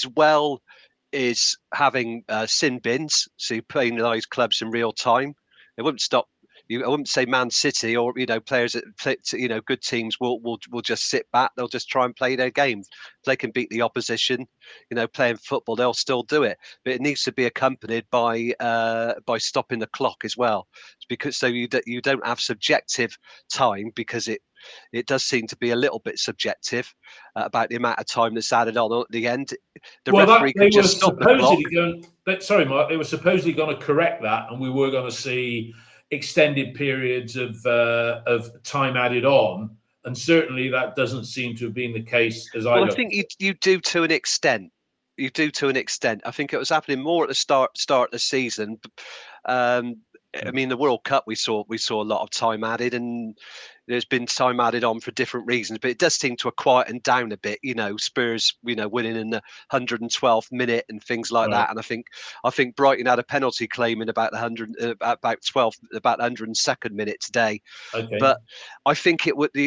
is having sin bins, so you penalise clubs in real time. It wouldn't stop. I wouldn't say Man City or players that good teams will just sit back. They'll just try and play their game. If they can beat the opposition, playing football, they'll still do it. But it needs to be accompanied by stopping the clock as well, because so you don't have subjective time, because it does seem to be a little bit subjective about the amount of time that's added on at the end. The referee can just stop the clock. Sorry, Mark. They were supposedly going to correct that, and we were going to see extended periods of time added on, and certainly that doesn't seem to have been the case. I think you do to an extent. I think it was happening more at the start of the season. The World Cup, we saw a lot of time added, and there's been time added on for different reasons, but it does seem to have quietened down a bit. Spurs, winning in the 112th minute and things like that. And I think Brighton had a penalty claim in about the 102nd minute today. Okay. But I think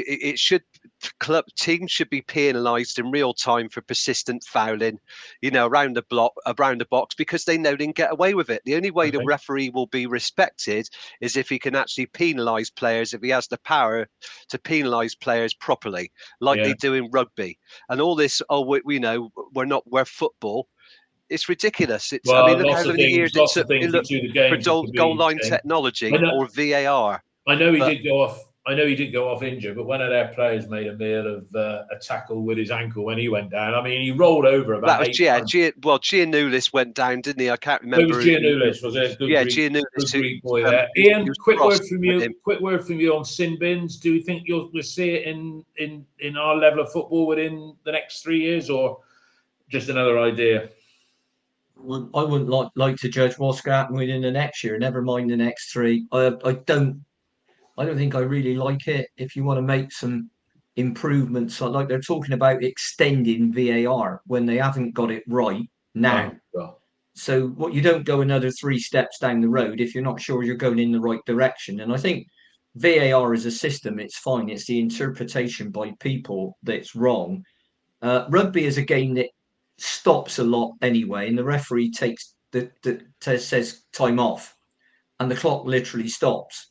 teams should be penalised in real time for persistent fouling, around the box, because they know they can get away with it. The only way the referee will be respected is if he can actually penalise players, if he has the power to penalise players properly, like they do in rugby. And all this, we're football. It's ridiculous. Look how many years it took for goal line technology or VAR. I know he did go off I know he did go off injured, but one of their players made a meal of a tackle with his ankle when he went down. I mean, he rolled over about That was Giannoulis went down, didn't he? I can't It remember. was Giannoulis, was it? Good Giannoulis. Good Greek boy there. Ian, quick word from you on sin bins. Do you think we'll see it in our level of football within the next 3 years, or just another idea? Well, I wouldn't like to judge what's going to happen within the next year. Never mind the next 3. I don't think I really like it. If you want to make some improvements, like they're talking about extending VAR when they haven't got it right now. So what, you don't go another 3 steps down the road if you're not sure you're going in the right direction. And I think VAR is a system. It's fine. It's the interpretation by people that's wrong. Rugby is a game that stops a lot anyway, and the referee takes says time off, and the clock literally stops.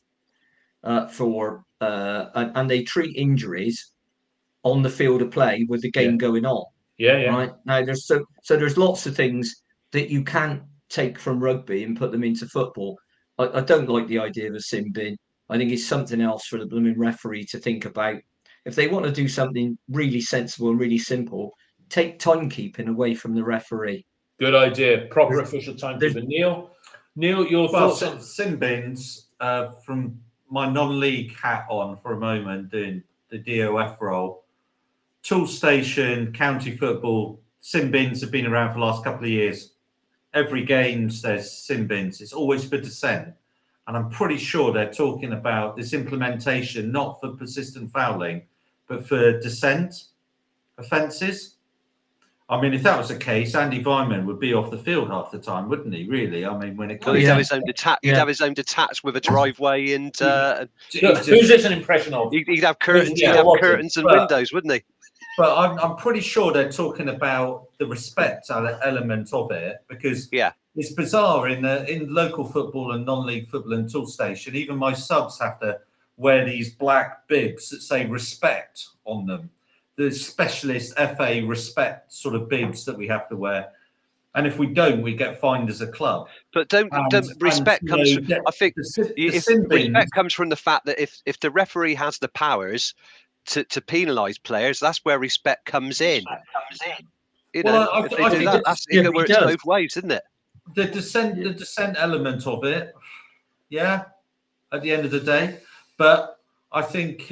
And they treat injuries on the field of play with the game going on. Yeah. Right now, there's lots of things that you can't take from rugby and put them into football. I don't like the idea of a sin bin. I think it's something else for the blooming referee to think about. If they want to do something really sensible and really simple, take timekeeping away from the referee. Good idea. Proper official timekeeping. Neil, your thoughts on sin bins from my non-league hat on for a moment, doing the DOF role. Toolstation, county football, sin bins have been around for the last couple of years. Every game there's sin bins. It's always for dissent. And I'm pretty sure they're talking about this implementation, not for persistent fouling, but for dissent offences. I mean, if that was the case, Andy Vyman would be off the field half the time, wouldn't he? Really? I mean, when it comes, he'd have his own detached with a driveway and. Who's this an impression of? He'd have curtains. He'd have curtains and windows, wouldn't he? But I'm pretty sure they're talking about the respect element of it, because it's bizarre in local football and non-league football and Toolstation. Even my subs have to wear these black bibs that say respect on them. The specialist FA respect sort of bibs that we have to wear, and if we don't, we get fined as a club. But respect comes. I think respect comes from the fact that if the referee has the powers to penalise players, that's where respect comes in. It works both ways, isn't it? The dissent element of it, at the end of the day, but I think.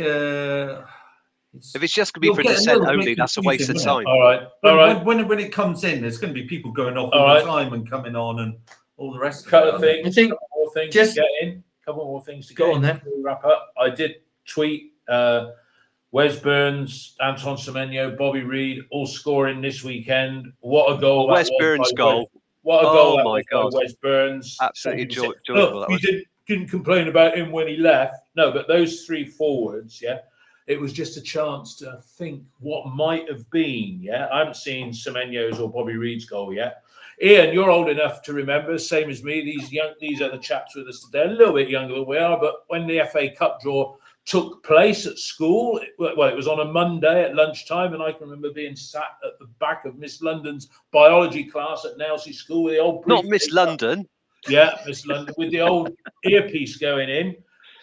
If it's just going to be for dissent only, that's a waste of time. All right. When it comes in, there's going to be people going off all the time and coming on and all the rest. Couple more things to get in. Then. Before we wrap up. I did tweet Wes Burns, Anton Semenyo, Bobby Reid all scoring this weekend. What a goal! Wes Burns' goal. What a goal! Oh my God! Wes Burns. Absolutely joyful. Look, we didn't complain about him when he left. No, but those 3 forwards, it was just a chance to think what might have been. I haven't seen Semenyo's or Bobby Reid's goal yet. Ian, you're old enough to remember, same as me. These are the chaps with us today, a little bit younger than we are. But when the FA Cup draw took place at school, it was on a Monday at lunchtime, and I can remember being sat at the back of Miss London's biology class at Nailsea School with the old not Miss London. Yeah, Miss London with the old earpiece going in.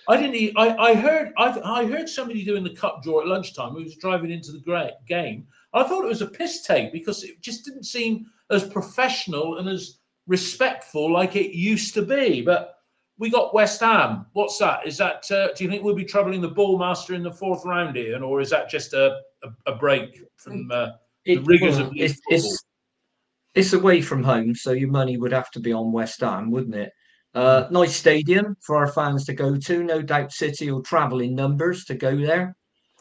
I heard somebody doing the cup draw at lunchtime who was driving into the game. I thought it was a piss take because it just didn't seem as professional and as respectful like it used to be. But we got West Ham. What's that? Is that? Do you think we'll be troubling the Ballmaster in the 4th round, Ian, or is that just a break from the rigours of league football? It's away from home, so your money would have to be on West Ham, wouldn't it? Nice stadium for our fans to go to. No doubt City will travel in numbers to go there.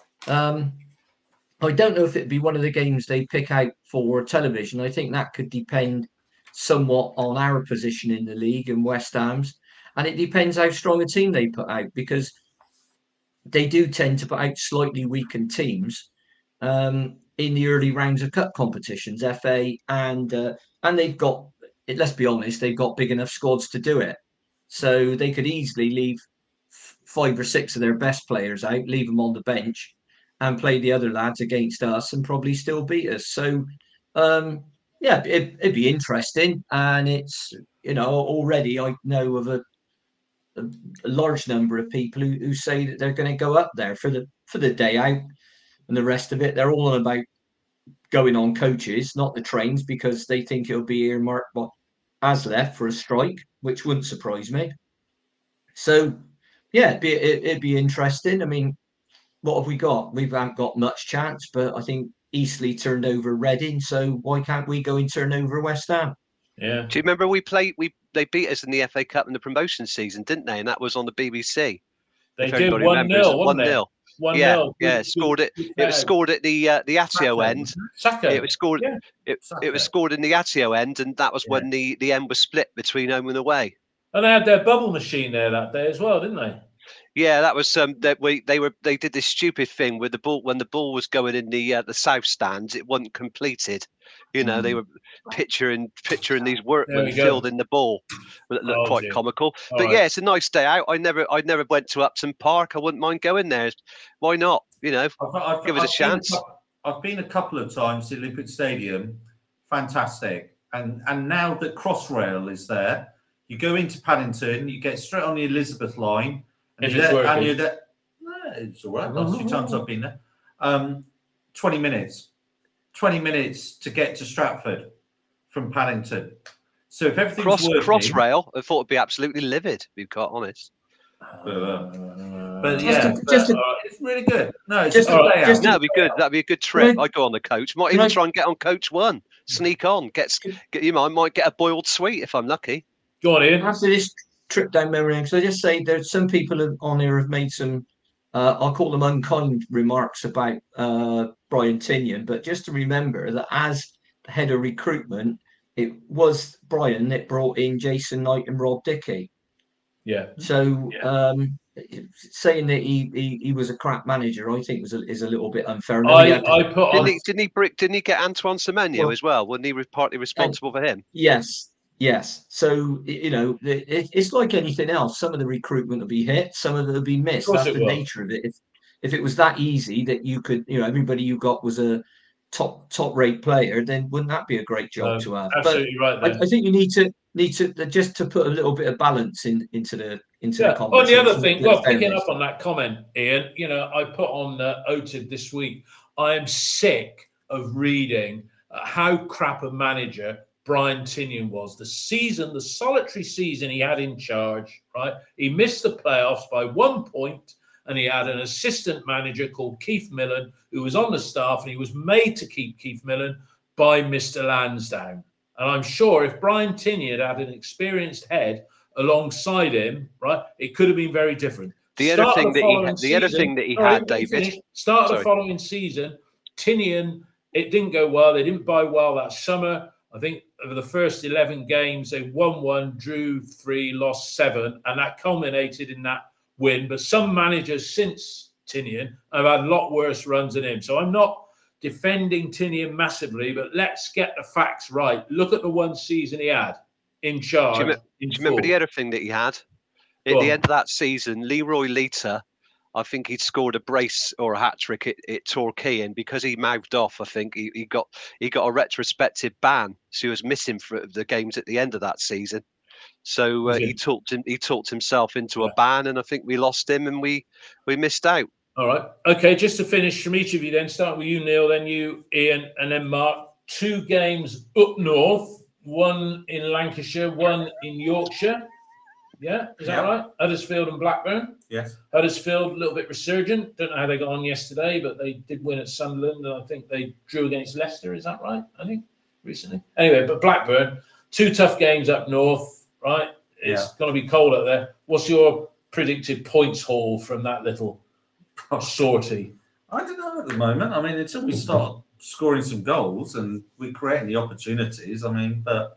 I don't know if it'd be one of the games they pick out for television. I think that could depend somewhat on our position in the league and West Ham's. And it depends how strong a team they put out, because they do tend to put out slightly weakened teams in the early rounds of cup competitions, FA, and they've got, let's be honest, they've got big enough squads to do it. So they could easily leave 5 or 6 of their best players out, leave them on the bench, and play the other lads against us and probably still beat us. So, it'd be interesting. And it's, already I know of a large number of people who say that they're going to go up there for the day out, and the rest of it, they're all on about going on coaches, not the trains, because they think it'll be earmarked what has left for a strike, which wouldn't surprise me. So, yeah, it'd be interesting. I mean, what have we got? We haven't got much chance, but I think Eastleigh turned over Reading, so why can't we go and turn over West Ham? Yeah. Do you remember they beat us in the FA Cup in the promotion season, didn't they? And that was on the BBC. They did 1-0, wasn't it? 1-0. Yeah, scored it. It was scored at the Atio end. Saka. It was scored. Yeah. It was scored in the Atio end, and that was when the end was split between home and away. And they had their bubble machine there that day as well, didn't they? Yeah, that was they did this stupid thing with the ball when the ball was going in the south stands, it wasn't completed. You know, they were picturing these workmen fielding the ball. It looked quite comical. But yeah, it's a nice day out. I never went to Upton Park. I wouldn't mind going there. Why not? You know, give us a chance. I've been a couple of times to Olympic Stadium. Fantastic. And now that Crossrail is there, you go into Paddington, you get straight on the Elizabeth line. And you're there. No, it's all right. Last few times I've been there. 20 minutes. 20 minutes to get to Stratford from Paddington. So if everything's working... Crossrail, I thought it'd be absolutely livid, to be quite honest. But yeah, it's really good. No, it's just a day out. That'd be good. That'd be a good trip. I'd go on the coach. Might even try and get on coach 1. Sneak on. I might get a boiled sweet if I'm lucky. Go on, Ian. After this trip down memory lane, so I just say there's some people on here have made some I'll call them unkind remarks about Brian Tinian, but just to remember that as head of recruitment, it was Brian that brought in Jason Knight and Rob Dickey. Yeah. So saying that he was a crap manager, I think is a little bit unfair. Didn't he get Antoine Semenyo as well? Wasn't he partly responsible for him? Yes. So, you know, it's like anything else. Some of the recruitment will be hit, some of it will be missed. That's the nature of it. If it was that easy that you could, you know, everybody you got was a top rate player, then wouldn't that be a great job to have? Absolutely right. I think you need to just to put a little bit of balance into the conversation. On the other thing, picking up on that comment, Ian, you know, I put on OTID this week. I am sick of reading how crap a manager Brian Tinian was. The solitary season he had in charge, right? He missed the playoffs by 1 point, and he had an assistant manager called Keith Millen, who was on the staff, and he was made to keep Keith Millen by Mr. Lansdowne. And I'm sure if Brian Tinian had an experienced head alongside him, right, it could have been very different. The other thing that he had, David. Start of the following season, Tinian, it didn't go well. They didn't buy well that summer. I think over the first 11 games, they won 1, drew 3, lost 7, and that culminated in that win. But some managers since Tinian have had a lot worse runs than him. So I'm not defending Tinian massively, but let's get the facts right. Look at the one season he had in charge. Do you remember the other thing that he had? At the end of that season, Leroy Lita, I think he'd scored a brace or a hat trick at Torquay, and because he mouthed off, I think he got a retrospective ban. So he was missing for the games at the end of that season. So he talked himself into a ban, and I think we lost him and we missed out. All right. Okay, just to finish from each of you then, start with you, Neil, then you, Ian, and then Mark. 2 games up north, 1 in Lancashire, 1 in Yorkshire. Yeah, is that right? Huddersfield and Blackburn. Yes. Huddersfield, a little bit resurgent. Don't know how they got on yesterday, but they did win at Sunderland, and I think they drew against Leicester. Is that right? I think recently. Anyway, but Blackburn, 2 tough games up north, right? It's going to be cold up there. What's your predicted points haul from that little sortie? I don't know at the moment. I mean, until we start scoring some goals and we're creating the opportunities. I mean, but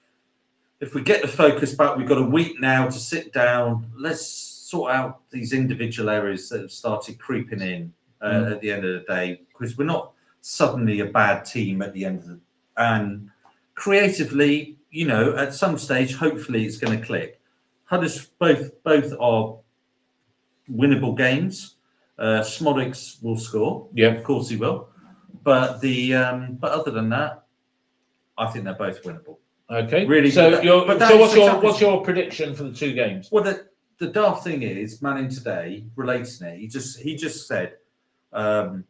if we get the focus back, we've got a week now to sit down. Let's sort out these individual areas that have started creeping in at the end of the day, because we're not suddenly a bad team at the end of the. And creatively, you know, at some stage, hopefully, it's going to click. Both are winnable games. Smodics will score. Yeah, of course he will. But but other than that, I think they're both winnable. Okay, really. So, what's your prediction for the 2 games? Well, the daft thing is, Manning today relating it. He just said, the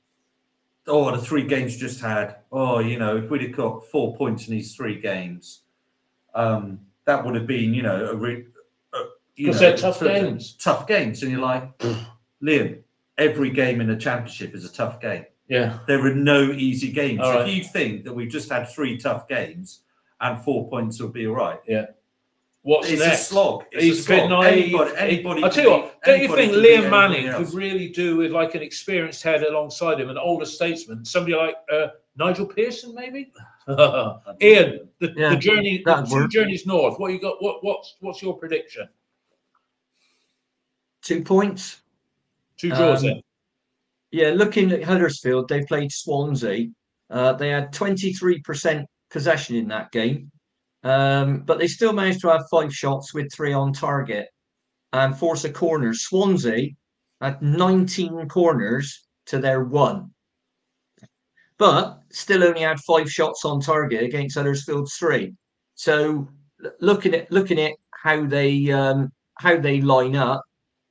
3 games just had. If we'd have got 4 points in these 3 games, that would have been, because they're tough games. Tough games, and you're like, Liam, every game in the championship is a tough game. Yeah, there are no easy games. All right. If you think that we've just had 3 tough games and 4 points will be all right, yeah. What's it's next? a slog. He's a bit naive. Anybody I tell you what, don't you think Liam Manning else could really do with like an experienced head alongside him, an older statesman, somebody like Nigel Pearson, maybe? Ian, the journey, the 2 journeys north. What you got? What's your prediction? 2 points. 2 draws then. Yeah, looking at Huddersfield, they played Swansea. They had 23% possession in that game, but they still managed to have 5 shots with 3 on target and force a corner. Swansea had 19 corners to their 1, but still only had 5 shots on target against Huddersfield's 3. So looking at how they line up,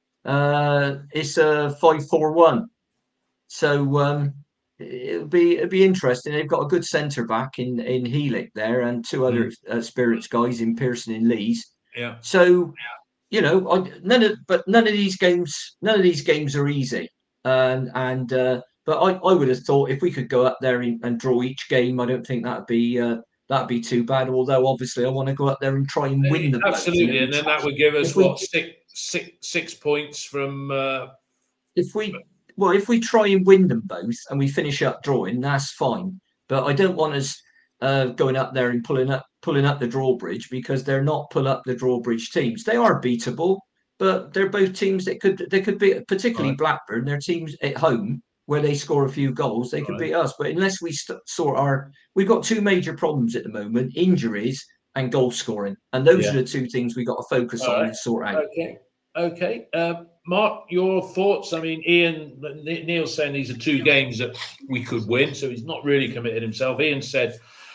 it's a 5-4-1. So it'll be interesting. They've got a good centre back in Heelick there, and 2 other Spirits guys in Pearson and Lees. Yeah. So none of these games are easy. But I would have thought if we could go up there and draw each game, I don't think that'd be too bad. Although obviously I want to go up there and try and win them. Absolutely, and then that would give us six points from. If we try and win them both and we finish up drawing, that's fine. But I don't want us going up there and pulling up the drawbridge, because they're not pull up the drawbridge teams. They are beatable, but they're both teams that could be, particularly Blackburn. They're teams at home where they score a few goals. They could beat us. But unless we we've got 2 major problems at the moment: injuries and goal scoring, and those are the 2 things we got to focus on and sort out. Okay. Mark, your thoughts? I mean, Neil's saying these are 2 games that we could win, so he's not really committed himself. Ian said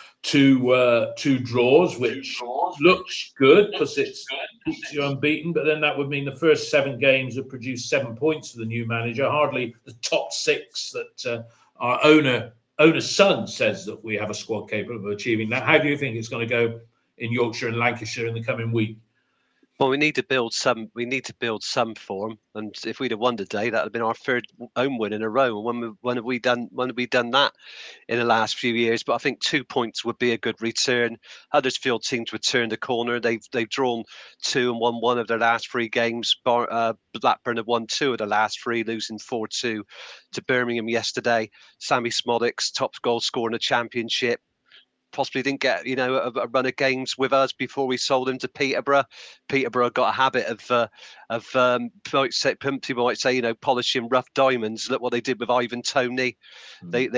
2 draws, which looks good because it keeps you unbeaten, but then that would mean the first 7 games would produce 7 points for the new manager, hardly the top 6 that our owner's son says that we have a squad capable of achieving that. How do you think it's going to go in Yorkshire and Lancashire in the coming week? Well, we need to build some form, and if we'd have won today, that would have been our 3rd home win in a row. And when have we done that in the last few years? But I think 2 points would be a good return. Huddersfield seem to have turned the corner. They've drawn 2 and won 1 of their last 3 games. Blackburn have won 2 of the last 3, losing 4-2 to Birmingham yesterday. Sammy Smodix, top goal scorer in the Championship. Possibly didn't get a run of games with us before we sold him to Peterborough. Peterborough got a habit of people might say polishing rough diamonds. Look what they did with Ivan Toney. They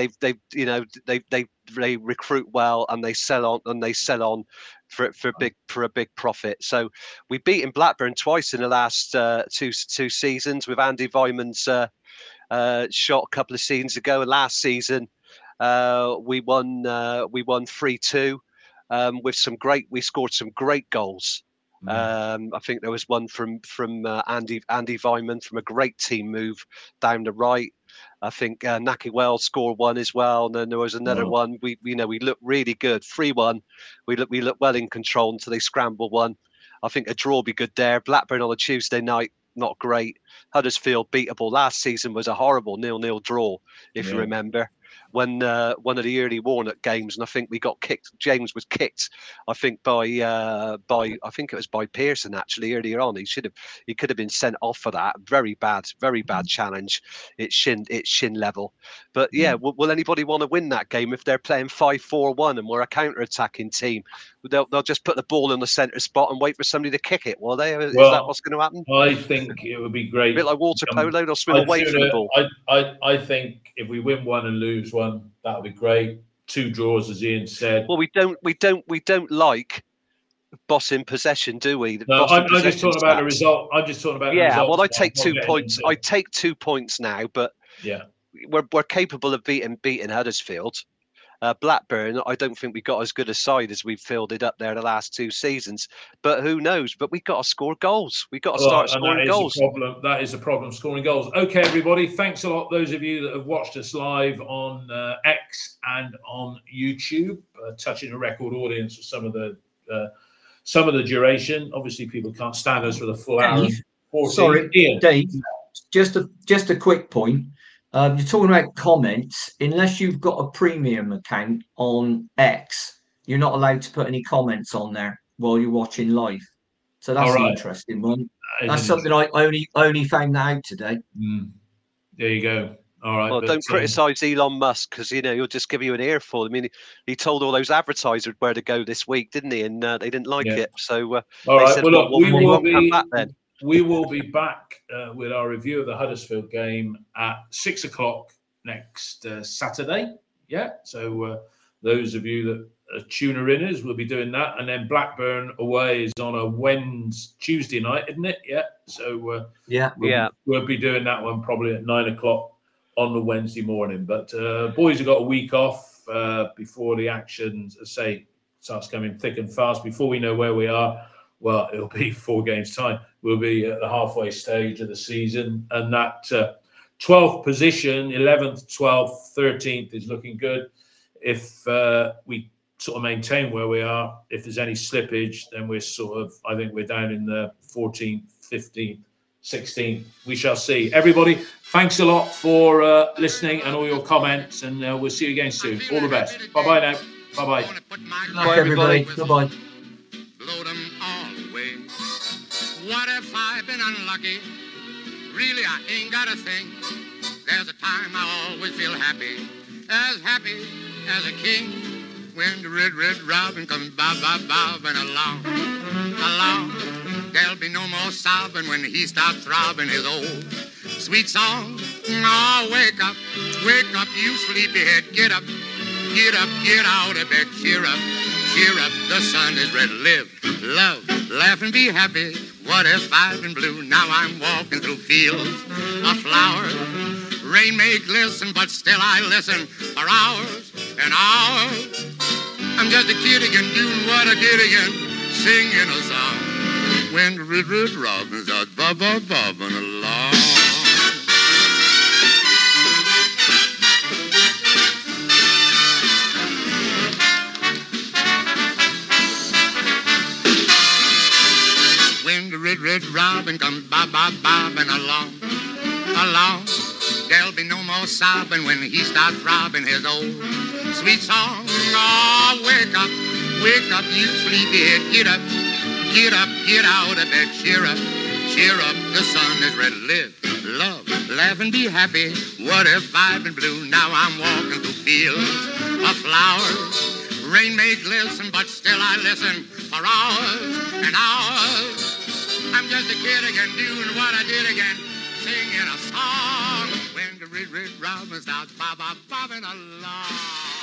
recruit well and they sell on for a big profit. So we've beaten Blackburn twice in the last two seasons with Andy Vyman's shot a couple of seasons ago. And last season, we won 3-2 we scored some great goals. I think there was one from Andy Vyman from a great team move down the right. I think Naki Wells scored 1 as well, and then there was another one. We looked really good. 3-1. We looked well in control until they scrambled 1. I think a draw would be good there. Blackburn on a Tuesday night, not great. Huddersfield beatable. Last season was a horrible 0-0 draw, if you remember. When one of the early Warnock games, and I think we got kicked. James was kicked, I think by I think it was by Pearson actually earlier on. He could have been sent off for that. Very bad challenge. It's shin level. But yeah, will anybody want to win that game if they're playing 5-4-1 and we're a counter-attacking team? They'll just put the ball in the centre spot and wait for somebody to kick it. Will they? Is that what's going to happen? I think it would be great. A bit like water polo, they'll swim away from the ball. I think if we win 1 and lose 1, that would be great. 2 draws, as Ian said. Well, we don't like bossing possession, do we? No, I'm just talking about the result. I'm just talking about the result. Well, I take 2 points. I take 2 points now, but we're capable of beating Huddersfield. Blackburn, I don't think we got as good a side as we've fielded up there the last 2 seasons. But who knows? But we got to score goals. We got to start scoring goals. That is a problem, scoring goals. Okay, everybody, thanks a lot. Those of you that have watched us live on X and on YouTube, touching a record audience for some of the duration. Obviously, people can't stand us for the full hour. Sorry, Ian. Dave. Just a quick point. You're talking about comments. Unless you've got a premium account on X, you're not allowed to put any comments on there while you're watching live. So that's an interesting one. That's something I only found out today. There you go. All right. Well, don't criticise Elon Musk because he'll just give you an earful. I mean, he told all those advertisers where to go this week, didn't he? And they didn't like it. So all right. said, well, look, we will be back with our review of the Huddersfield game at 6:00 next Saturday. Yeah. So those of you that are tuner-inners will be doing that. And then Blackburn away is on a Tuesday night, isn't it? Yeah. So we'll be doing that one probably at 9:00 on the Wednesday morning. But boys have got a week off before the action, starts coming thick and fast. Before we know where we are, well, it'll be 4 games' time. We'll be at the halfway stage of the season. And that 12th position, 11th, 12th, 13th is looking good. If we sort of maintain where we are, if there's any slippage, then I think we're down in the 14th, 15th, 16th. We shall see. Everybody, thanks a lot for listening and all your comments. And we'll see you again soon. All the best. Bye-bye now. Bye-bye. Bye, everybody. Goodbye. Blow them all away. What if I've been unlucky? Really, I ain't got a thing. There's a time I always feel happy as a king. When the red robin comes bobbing along. There'll be no more sobbing when he stops throbbing his old sweet song. Oh, wake up, you sleepyhead, get up, get out of bed, cheer up, the sun is red, live, love, laugh and be happy. What if I've been blue? Now I'm walking through fields of flowers. Rain may glisten, but still I listen for hours and hours. I'm just a kid again, doing what I did again, singing a song. When the red robin starts bobbing along. When the red robin comes bobbing along. There'll be no more sobbing when he starts throbbing his old sweet song. Oh, wake up, you sleepyhead, get up, get out of bed, cheer up, the sun is red, live, love, laugh and be happy. What if I've been blue? Now I'm walking through fields of flowers. Rain may glisten, but still I listen for hours and hours. I'm just a kid again, doing what I did again, singing a song. When the red robin starts bobbing along.